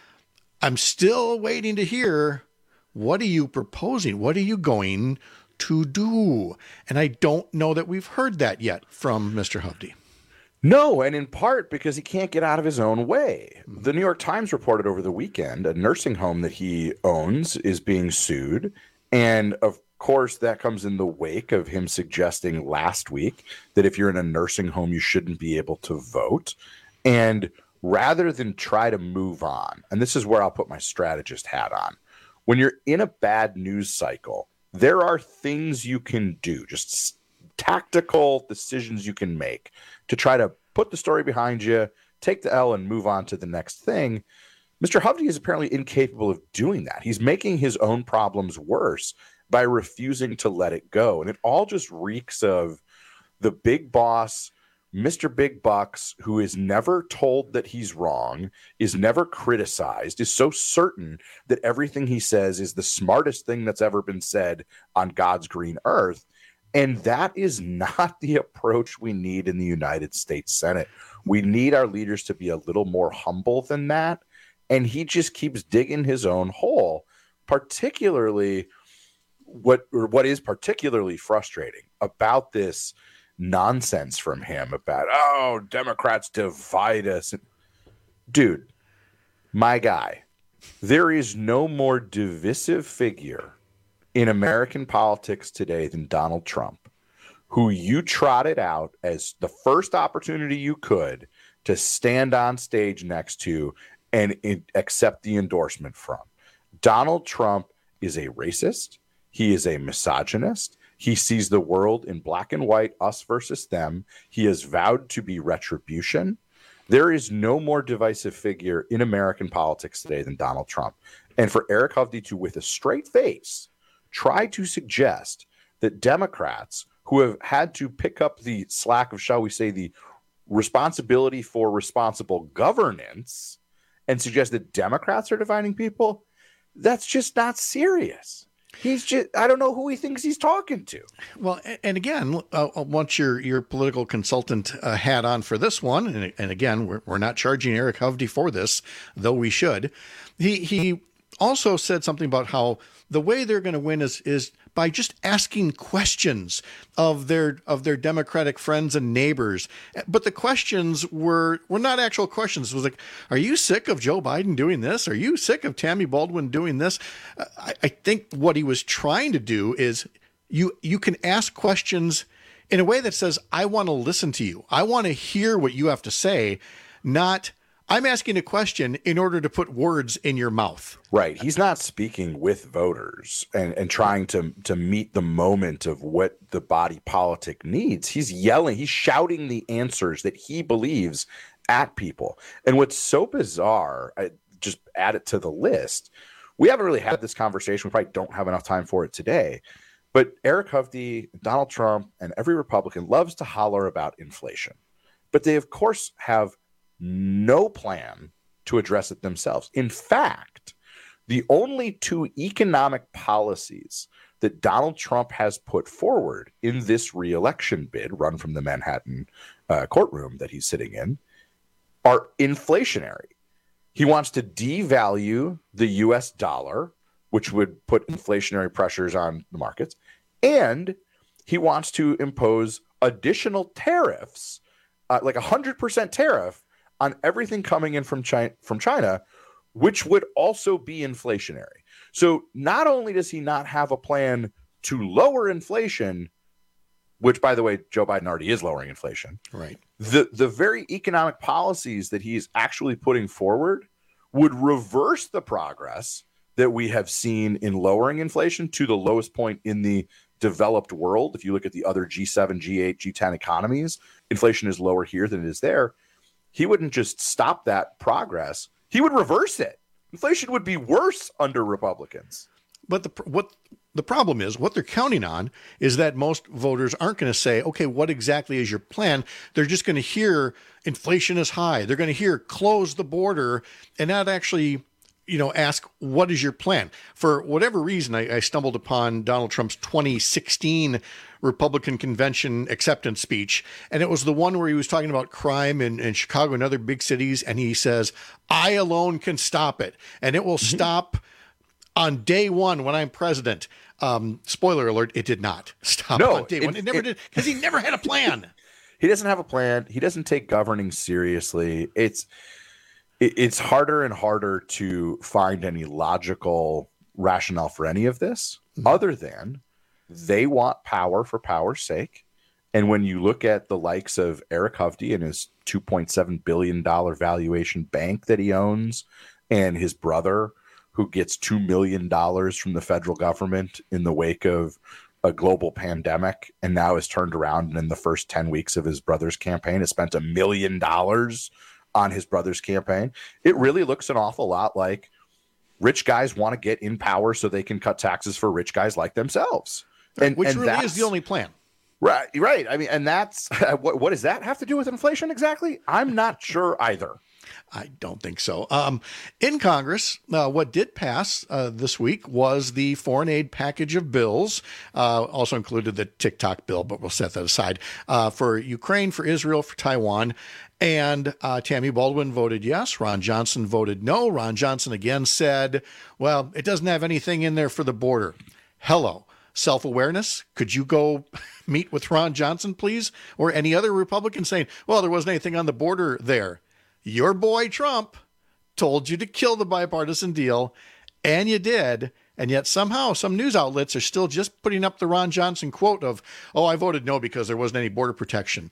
I'm still waiting to hear, what are you proposing? What are you going to do? And I don't know that we've heard that yet from Mister Hovde. No, and in part because he can't get out of his own way. The New York Times reported over the weekend a nursing home that he owns is being sued. And of course, that comes in the wake of him suggesting last week that if you're in a nursing home, you shouldn't be able to vote. And rather than try to move on, and this is where I'll put my strategist hat on, when you're in a bad news cycle, there are things you can do, just tactical decisions you can make to try to put the story behind you, take the L, and move on to the next thing. Mister Hovde is apparently incapable of doing that. He's making his own problems worse by refusing to let it go. And it all just reeks of the big boss, Mister Big Bucks, who is never told that he's wrong, is never criticized, is so certain that everything he says is the smartest thing that's ever been said on God's green earth. And that is not the approach we need in the United States Senate. We need our leaders to be a little more humble than that. And he just keeps digging his own hole, particularly what, or what is particularly frustrating about this nonsense from him about, oh, Democrats divide us. Dude, my guy, there is no more divisive figure in American politics today than Donald Trump, who you trotted out as the first opportunity you could to stand on stage next to and in, accept the endorsement from. Donald Trump is a racist. He is a misogynist. He sees the world in black and white, us versus them. He has vowed to be retribution. There is no more divisive figure in American politics today than Donald Trump. And for Eric Hovde to, with a straight face, try to suggest that Democrats who have had to pick up the slack of, shall we say, the responsibility for responsible governance and suggest that Democrats are dividing people, that's just not serious. He's just, I don't know who he thinks he's talking to. Well, and again, uh, once your your political consultant uh, hat on for this one, and, and again, we're, we're not charging Eric Hovde for this, though we should. He he also said something about how the way they're going to win is is by just asking questions of their of their Democratic friends and neighbors. But the questions were were not actual questions. It was like, are you sick of Joe Biden doing this? Are you sick of Tammy Baldwin doing this? I, I think what he was trying to do is you you can ask questions in a way that says, I want to listen to you. I want to hear what you have to say, not I'm asking a question in order to put words in your mouth. Right. He's not speaking with voters and, and trying to, to meet the moment of what the body politic needs. He's yelling, he's shouting the answers that he believes at people. And what's so bizarre, I just add it to the list. We haven't really had this conversation. We probably don't have enough time for it today. But Eric Hovde, Donald Trump, and every Republican loves to holler about inflation. But they, of course, have no plan to address it themselves. In fact, the only two economic policies that Donald Trump has put forward in this reelection bid, run from the Manhattan uh, courtroom that he's sitting in, are inflationary. He wants to devalue the U S dollar, which would put inflationary pressures on the markets, and he wants to impose additional tariffs, uh, like a one hundred percent tariff on everything coming in from China, from China, which would also be inflationary. So not only does he not have a plan to lower inflation, which, by the way, Joe Biden already is lowering inflation. Right. The, the very economic policies that he's actually putting forward would reverse the progress that we have seen in lowering inflation to the lowest point in the developed world. If you look at the other G seven, G eight, G ten economies, inflation is lower here than it is there. He wouldn't just stop that progress. He would reverse it. Inflation would be worse under Republicans. But the what the problem is, what they're counting on is that most voters aren't going to say, okay, what exactly is your plan? They're just going to hear inflation is high. They're going to hear close the border and not actually, you know, ask, what is your plan? For whatever reason, I, I stumbled upon Donald Trump's twenty sixteen Republican convention acceptance speech. And it was the one where he was talking about crime in, in Chicago and other big cities. And he says, I alone can stop it. And it will mm-hmm. stop on day one when I'm president. Um, spoiler alert, it did not stop no, on day it, one. It never it, did because he never had a plan. He doesn't have a plan. He doesn't take governing seriously. It's it, it's harder and harder to find any logical rationale for any of this mm-hmm. other than they want power for power's sake. And when you look at the likes of Eric Hovde and his two point seven billion dollars valuation bank that he owns, and his brother who gets two million dollars from the federal government in the wake of a global pandemic, and now has turned around and in the first ten weeks of his brother's campaign has spent a million dollars on his brother's campaign. It really looks an awful lot like rich guys want to get in power so they can cut taxes for rich guys like themselves. And, Which and really is the only plan. Right, right. I mean, and that's what, what does that have to do with inflation exactly? I'm not sure either. I don't think so. Um, in Congress, uh, what did pass uh, this week was the foreign aid package of bills, uh, also included the TikTok bill, but we'll set that aside, uh, for Ukraine, for Israel, for Taiwan. And uh, Tammy Baldwin voted yes. Ron Johnson voted no. Ron Johnson again said, well, it doesn't have anything in there for the border. Hello. Self-awareness. Could you go meet with Ron Johnson, please? Or any other Republican saying, well, there wasn't anything on the border there. Your boy Trump told you to kill the bipartisan deal, and you did. And yet somehow some news outlets are still just putting up the Ron Johnson quote of, oh, I voted no because there wasn't any border protection.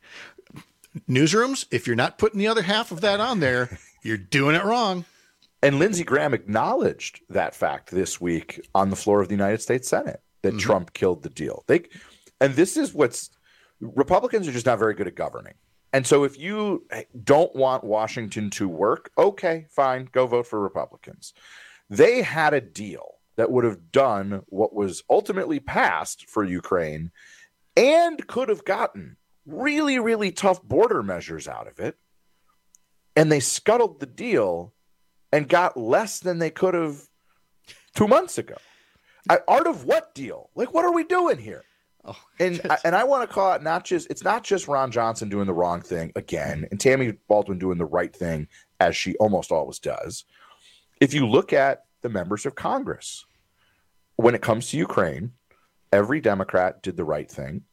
Newsrooms, if you're not putting the other half of that on there, you're doing it wrong. And Lindsey Graham acknowledged that fact this week on the floor of the United States Senate, that mm-hmm. Trump killed the deal. They, and this is what's, Republicans are just not very good at governing. And so if you don't want Washington to work, okay, fine, go vote for Republicans. They had a deal that would have done what was ultimately passed for Ukraine and could have gotten really, really tough border measures out of it. And they scuttled the deal and got less than they could have two months ago. I, art of what deal? Like, what are we doing here? Oh, and I, and I want to call it not just, it's not just Ron Johnson doing the wrong thing again, and Tammy Baldwin doing the right thing, as she almost always does. If you look at the members of Congress, when it comes to Ukraine, every Democrat did the right thing.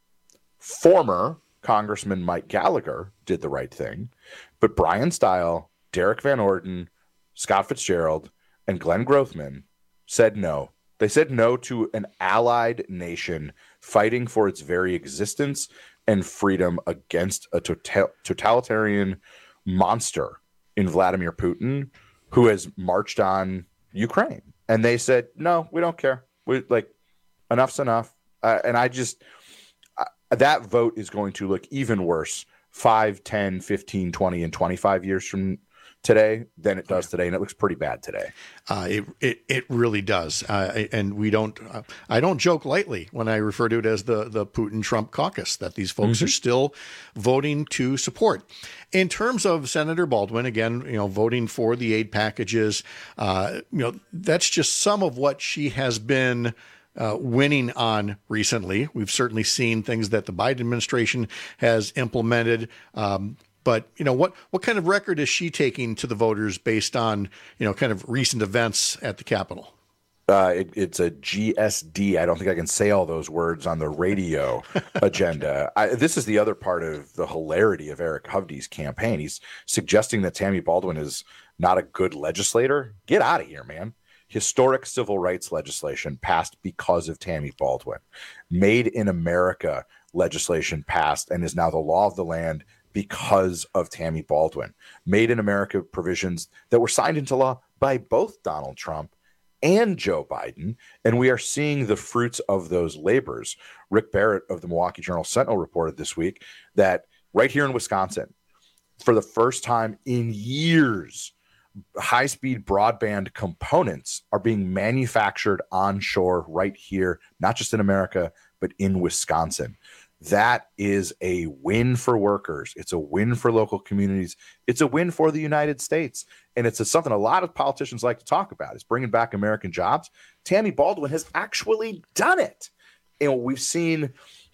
Former Congressman Mike Gallagher did the right thing. But Brian Stile, Derek Van Orden, Scott Fitzgerald, and Glenn Grothman said no. They said no to an allied nation fighting for its very existence and freedom against a total- totalitarian monster in Vladimir Putin, who has marched on Ukraine. And they said, no, we don't care. We like, enough's enough. Uh, and I just, uh, that vote is going to look even worse five, ten, fifteen, twenty, and twenty-five years from today than it does today, and it looks pretty bad today. Uh, it, it it really does, uh, and we don't. Uh, I don't joke lightly when I refer to it as the the Putin-Trump caucus. That these folks mm-hmm. are still voting to support. In terms of Senator Baldwin, again, you know, voting for the aid packages, uh, you know, that's just some of what she has been Uh, winning on recently. We've certainly seen things that the Biden administration has implemented. Um, but, you know, what what kind of record is she taking to the voters based on, you know, kind of recent events at the Capitol? Uh, it, it's a G S D. I don't think I can say all those words on the radio agenda. I, this is the other part of the hilarity of Eric Hovde's campaign. He's suggesting that Tammy Baldwin is not a good legislator. Get out of here, man. Historic civil rights legislation passed because of Tammy Baldwin. Made in America legislation passed and is now the law of the land because of Tammy Baldwin. Made in America provisions that were signed into law by both Donald Trump and Joe Biden, and we are seeing the fruits of those labors. Rick Barrett of the Milwaukee Journal Sentinel reported this week that right here in Wisconsin, for the first time in years, high-speed broadband components are being manufactured onshore right here, not just in America, but in Wisconsin. That is a win for workers. It's a win for local communities. It's a win for the United States. And it's a, something a lot of politicians like to talk about, is bringing back American jobs. Tammy Baldwin has actually done it. And we've seen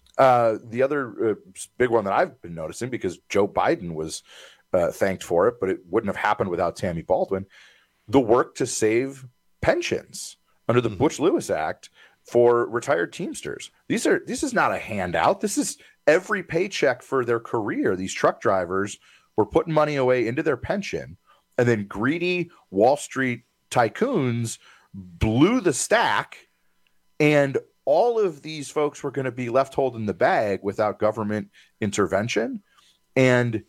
uh, the other uh, big one that I've been noticing, because Joe Biden was Uh, thanked for it, but it wouldn't have happened without Tammy Baldwin. The work to save pensions under the mm-hmm. Butch-Lewis Act for retired Teamsters. These are this is not a handout. This is every paycheck for their career. These truck drivers were putting money away into their pension, and then greedy Wall Street tycoons blew the stack, and all of these folks were going to be left holding the bag without government intervention. And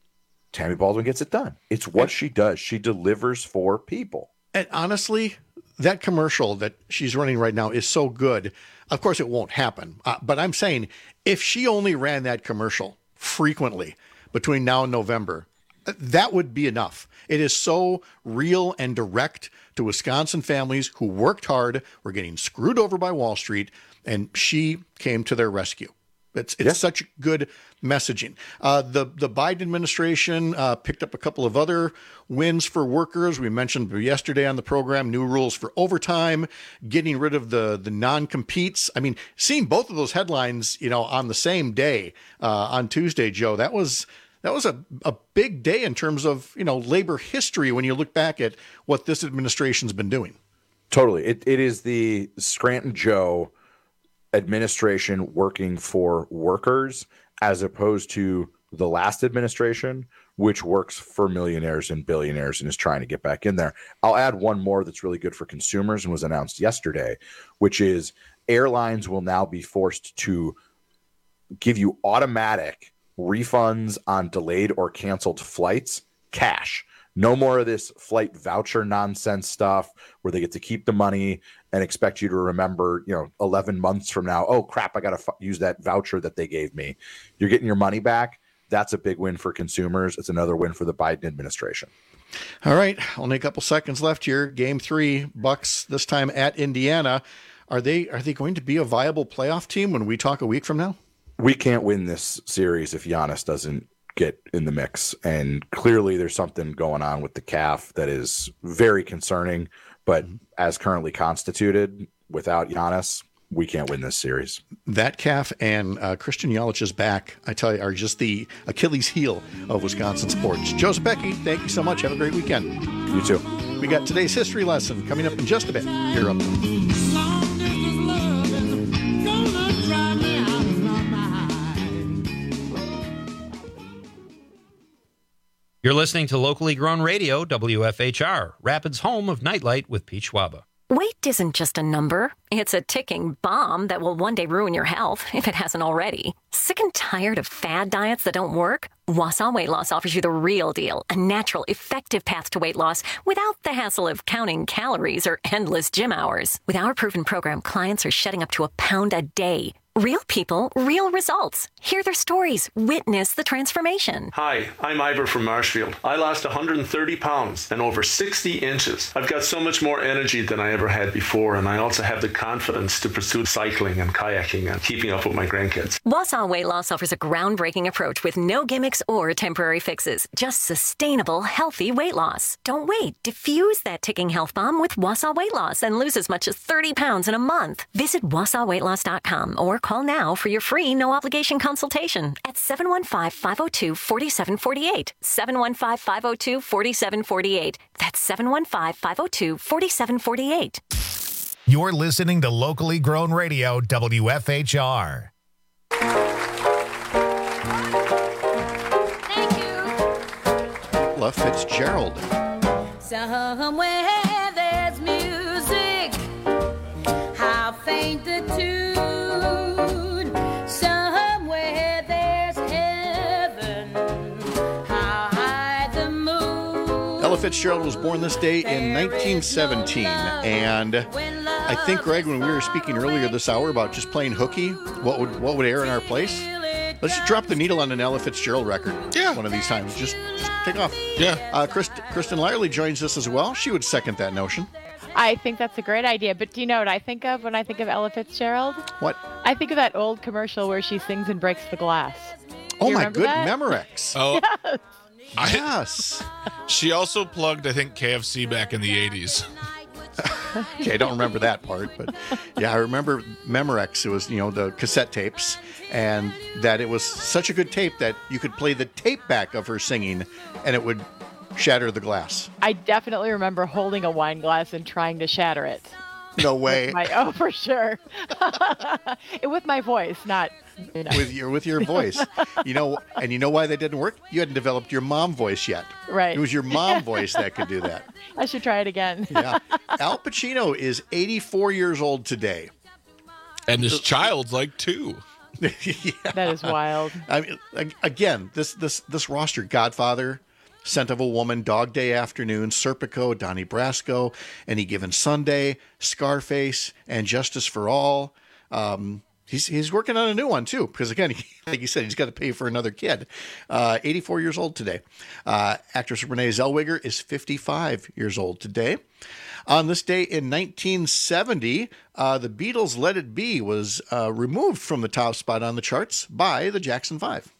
Tammy Baldwin gets it done. It's what she does. She delivers for people. And honestly, that commercial that she's running right now is so good. Of course, it won't happen. Uh, but I'm saying if she only ran that commercial frequently between now and November, that would be enough. It is so real and direct to Wisconsin families who worked hard, were getting screwed over by Wall Street, and she came to their rescue. It's it's yeah. such good messaging. Uh, the the Biden administration uh, picked up a couple of other wins for workers. We mentioned yesterday on the program new rules for overtime, getting rid of the the non-competes. I mean, seeing both of those headlines, you know, on the same day uh, on Tuesday, Joe, that was that was a, a big day in terms of, you know, labor history when you look back at what this administration's been doing. Totally, it it is the Scranton Joe administration working for workers, as opposed to the last administration, which works for millionaires and billionaires and is trying to get back in there. I'll add one more that's really good for consumers and was announced yesterday, which is airlines will now be forced to give you automatic refunds on delayed or canceled flights, cash. No more of this flight voucher nonsense stuff where they get to keep the money and expect you to remember, you know, eleven months from now, oh, crap, I got to f- use that voucher that they gave me. You're getting your money back. That's a big win for consumers. It's another win for the Biden administration. All right, only a couple seconds left here. Game three, Bucks this time at Indiana. Are they are they going to be a viable playoff team when we talk a week from now? We can't win this series if Giannis doesn't get in the mix. And clearly there's something going on with the calf that is very concerning. But mm-hmm. as currently constituted, without Giannis, we can't win this series. That calf and uh, Christian Yelich's back, I tell you, are just the Achilles heel of Wisconsin sports. Joe Zepecki, thank you so much. Have a great weekend. You too. We got today's history lesson coming up in just a bit. Here up. You're listening to locally grown radio, W F H R, Rapids' home of Nightlight with Pete Schwaba. Weight isn't just a number. It's a ticking bomb that will one day ruin your health, if it hasn't already. Sick and tired of fad diets that don't work? Wausau Weight Loss offers you the real deal, a natural, effective path to weight loss without the hassle of counting calories or endless gym hours. With our proven program, clients are shedding up to a pound a day. Real people, real results. Hear their stories. Witness the transformation. Hi, I'm Ivor from Marshfield. I lost one hundred thirty pounds and over sixty inches. I've got so much more energy than I ever had before, and I also have the confidence to pursue cycling and kayaking and keeping up with my grandkids. Wausau Weight Loss offers a groundbreaking approach with no gimmicks or temporary fixes. Just sustainable, healthy weight loss. Don't wait. Diffuse that ticking health bomb with Wausau Weight Loss and lose as much as thirty pounds in a month. Visit wausau weight loss dot com or call now for your free no-obligation consultation at seven one five, five oh two, four seven four eight. seven one five, five oh two, four seven four eight. That's seven one five, five oh two, four seven four eight. You're listening to locally grown radio, W F H R. Ella Fitzgerald. Somewhere there's music, how faint the tune. Somewhere there's heaven, how high the moon. Ella Fitzgerald was born this day in nineteen seventeen, and I think, Greg, when we were speaking earlier this hour about just playing hooky, what would what would air in our place? Let's just drop the needle on an Ella Fitzgerald record. Yeah. One of these times. Just, just take off. Yeah. Uh, Christ, Kristen Lyerly joins us as well. She would second that notion. I think that's a great idea. But do you know what I think of when I think of Ella Fitzgerald? What? I think of that old commercial where she sings and breaks the glass. Oh, my good that? Memorex. Oh, Yes. I, yes. She also plugged, I think, K F C back in the eighties. Okay, I don't remember that part, but yeah, I remember Memorex. It was, you know, the cassette tapes, and that it was such a good tape that you could play the tape back of her singing, and it would shatter the glass. I definitely remember holding a wine glass and trying to shatter it. No way. With my, oh, for sure. With my voice, not, you know. With your with your voice, you know, and you know why that didn't work? You hadn't developed your mom voice yet. Right. It was your mom voice that could do that. I should try it again. Yeah. Al Pacino is eighty-four years old today, and his child's like two. Yeah. That is wild. I mean, again, this this this roster: Godfather, Scent of a Woman, Dog Day Afternoon, Serpico, Donnie Brasco, Any Given Sunday, Scarface, and Justice for All. Um, he's he's working on a new one too, because again, he, like you said, he's got to pay for another kid. Uh, eighty-four years old today. Uh, actress Renee Zellweger is fifty-five years old today. On this day in nineteen seventy, uh, the Beatles' Let It Be was uh, removed from the top spot on the charts by the Jackson Five.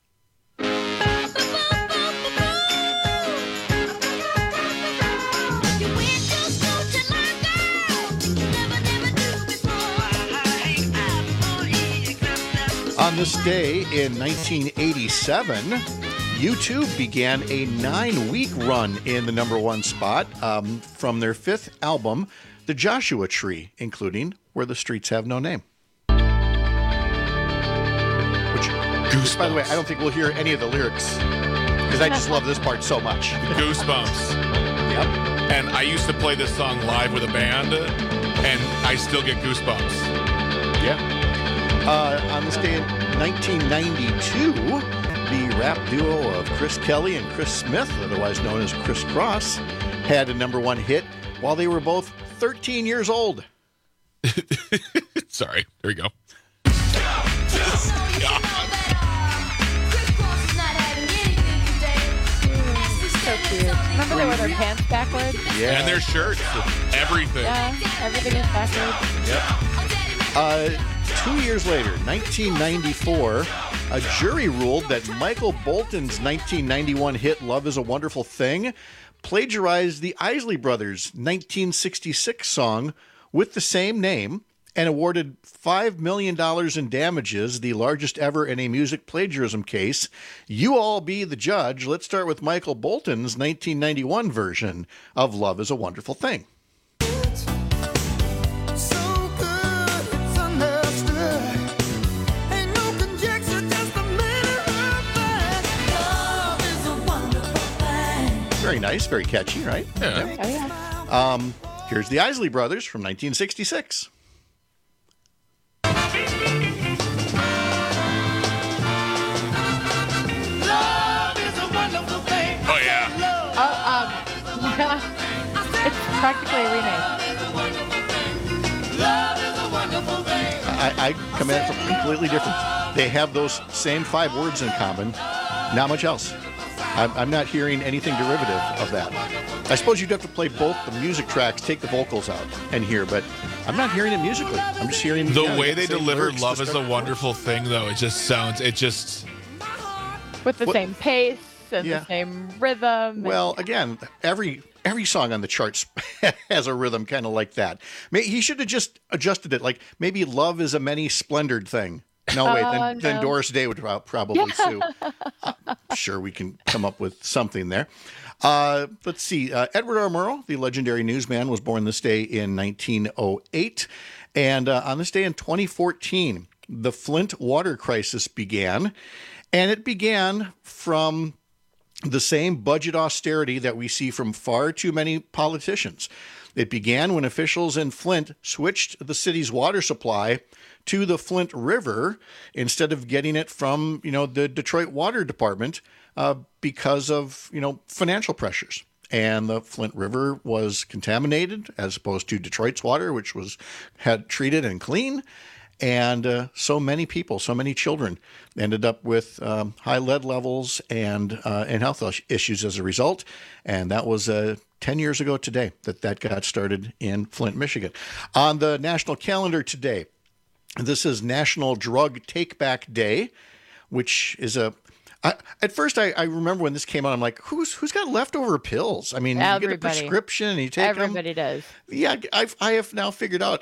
On this day in nineteen eighty-seven, U two began a nine-week run in the number one spot um, from their fifth album, The Joshua Tree, including Where the Streets Have No Name. Which, Goosebumps. By the way, I don't think we'll hear any of the lyrics, because I just love this part so much. Goosebumps. Yep. And I used to play this song live with a band, and I still get goosebumps. Yeah. Uh, on this day in nineteen ninety-two, the rap duo of Chris Kelly and Chris Smith, otherwise known as Chris Cross, had a number one hit while they were both thirteen years old. Sorry, there we go. So cute. Remember Remember they wear their pants backwards? Yeah. And their shirts, everything. Yeah, everything is backwards. Yep. Uh, two years later, nineteen ninety-four, a jury ruled that Michael Bolton's nineteen ninety-one hit Love is a Wonderful Thing plagiarized the Isley Brothers' nineteen sixty-six song with the same name and awarded five million dollars in damages, the largest ever in a music plagiarism case. You all be the judge. Let's start with Michael Bolton's nineteen ninety-one version of Love is a Wonderful Thing. Very nice, very catchy, right? Yeah. Oh, yeah. Um, here's the Isley Brothers from nineteen sixty-six. Oh, yeah. Oh, um, it's practically a remake. I, I come at it from completely different. They have those same five words in common, not much else. I'm, I'm not hearing anything derivative of that. I suppose you'd have to play both the music tracks, take the vocals out, and hear, but I'm not hearing it musically. I'm just hearing The yeah, way they same deliver lyrics, Love the is a start- Wonderful Thing, though, it just sounds, it just... With the What- same pace and Yeah. the same rhythm. Well, again, every every song on the charts has a rhythm kind of like that. May- He should have just adjusted it, like maybe Love is a Many Splendored Thing. No, wait, Oh, then, then no. Doris Day would prob- probably sue. I'm sure we can come up with something there. Uh, let's see. Uh, Edward R. Murrow, the legendary newsman, was born this day in nineteen oh eight. And uh, on this day in twenty fourteen, the Flint water crisis began. And it began from the same budget austerity that we see from far too many politicians. It began when officials in Flint switched the city's water supply to the Flint River instead of getting it from, you know, the Detroit Water Department uh, because of, you know, financial pressures. And the Flint River was contaminated as opposed to Detroit's water, which was had treated and clean. And uh, so many people, so many children ended up with um, high lead levels and uh, and health issues as a result. And that was uh, ten years ago today that that got started in Flint, Michigan. On the national calendar today, this is National Drug Take Back Day, which is a I, at first, I, I remember when this came out, I'm like, who's who's got leftover pills? I mean, you get a Everybody. prescription and you take them. Everybody does. Yeah, I've, I have now figured out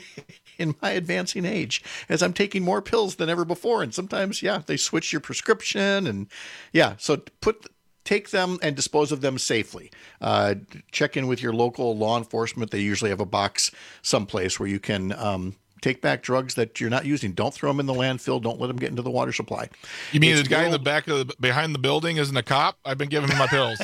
in my advancing age as I'm taking more pills than ever before. And sometimes, yeah, they switch your prescription. And yeah, so put take them and dispose of them safely. Uh, check in with your local law enforcement. They usually have a box someplace where you can um, take back drugs that you're not using. Don't throw them in the landfill. Don't let them get into the water supply. You mean It's the guy in the world- back of the, behind the building isn't a cop? I've been giving him my pills.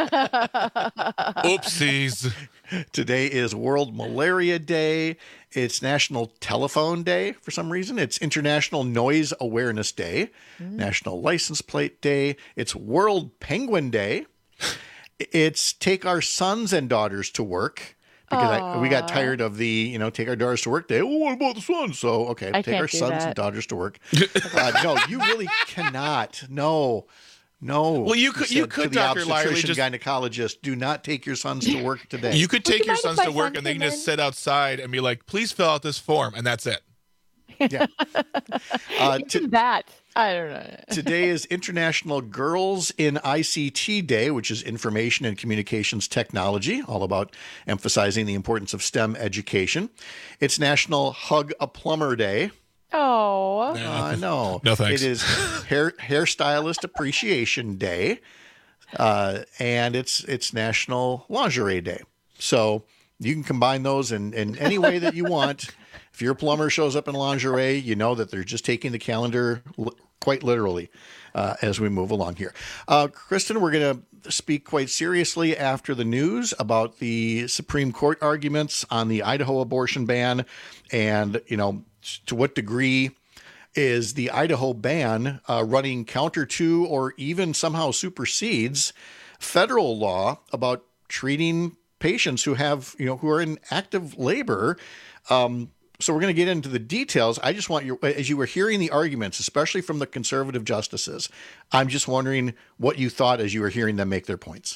Oopsies. Today is World Malaria Day. It's National Telephone Day for some reason. It's International Noise Awareness Day, National License Plate Day. It's World Penguin Day. It's Take Our Sons and Daughters to Work. Because I, we got Aw. tired of the, you know, take our daughters to work day. Oh, what about the sons? So, okay, I take can't our do sons that. and daughters to work. uh, no, you really cannot. No, no. Well, you could- He you said could, to the Doctor Lively, obstetrician just- gynecologist, do not take your sons to work today. You could Would take you your mind sons if to my work son and they can came just in? sit outside and be like, please fill out this form. And that's it. Yeah. Uh, Even that. I don't know. Today is International Girls in I C T Day, which is Information and Communications Technology, all about emphasizing the importance of STEM education. It's National Hug a Plumber Day. Oh. I know. No thanks. It is Hair Hairstylist Appreciation Day, uh, and it's it's National Lingerie Day. So you can combine those in, in any way that you want. If your plumber shows up in lingerie, you know that they're just taking the calendar li- quite literally uh, as we move along here. Uh, Kristen, we're going to speak quite seriously after the news about the Supreme Court arguments on the Idaho abortion ban and, you know, to what degree is the Idaho ban uh, running counter to or even somehow supersedes federal law about treating patients who have, you know, who are in active labor. Um, so we're going to get into the details. I just want you, as you were hearing the arguments, especially from the conservative justices, I'm just wondering what you thought as you were hearing them make their points.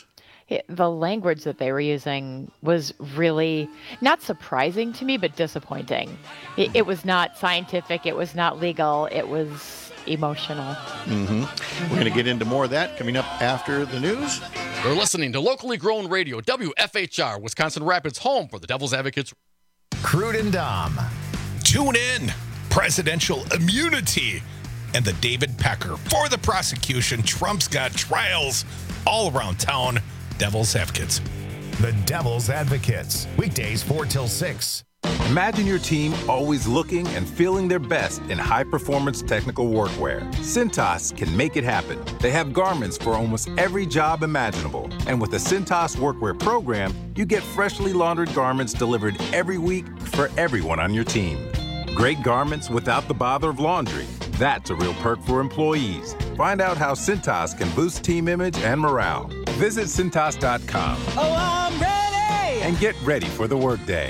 it, the language that they were using was really not surprising to me, but disappointing. It, it was not scientific. It was not legal. It was emotional. Mm-hmm. We're going to get into more of that coming up after the news. You're listening to locally grown radio, W F H R, Wisconsin Rapids, home for the Devil's Advocates. Crude and Dom. Tune in. Presidential immunity. And the David Pecker for the prosecution. Trump's got trials all around town. Devil's Advocates. The Devil's Advocates. Weekdays four till six. Imagine your team always looking and feeling their best in high-performance technical workwear. Cintas can make it happen. They have garments for almost every job imaginable. And with the Cintas Workwear program, you get freshly laundered garments delivered every week for everyone on your team. Great garments without the bother of laundry. That's a real perk for employees. Find out how Cintas can boost team image and morale. Visit Cintas dot com. Oh, I'm ready! And get ready for the workday.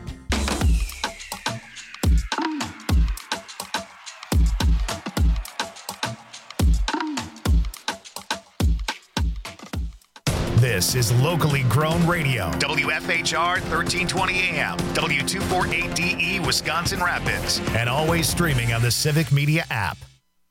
This is locally grown radio. W F H R thirteen twenty A M, W two forty-eight D E, Wisconsin Rapids, and always streaming on the Civic Media app.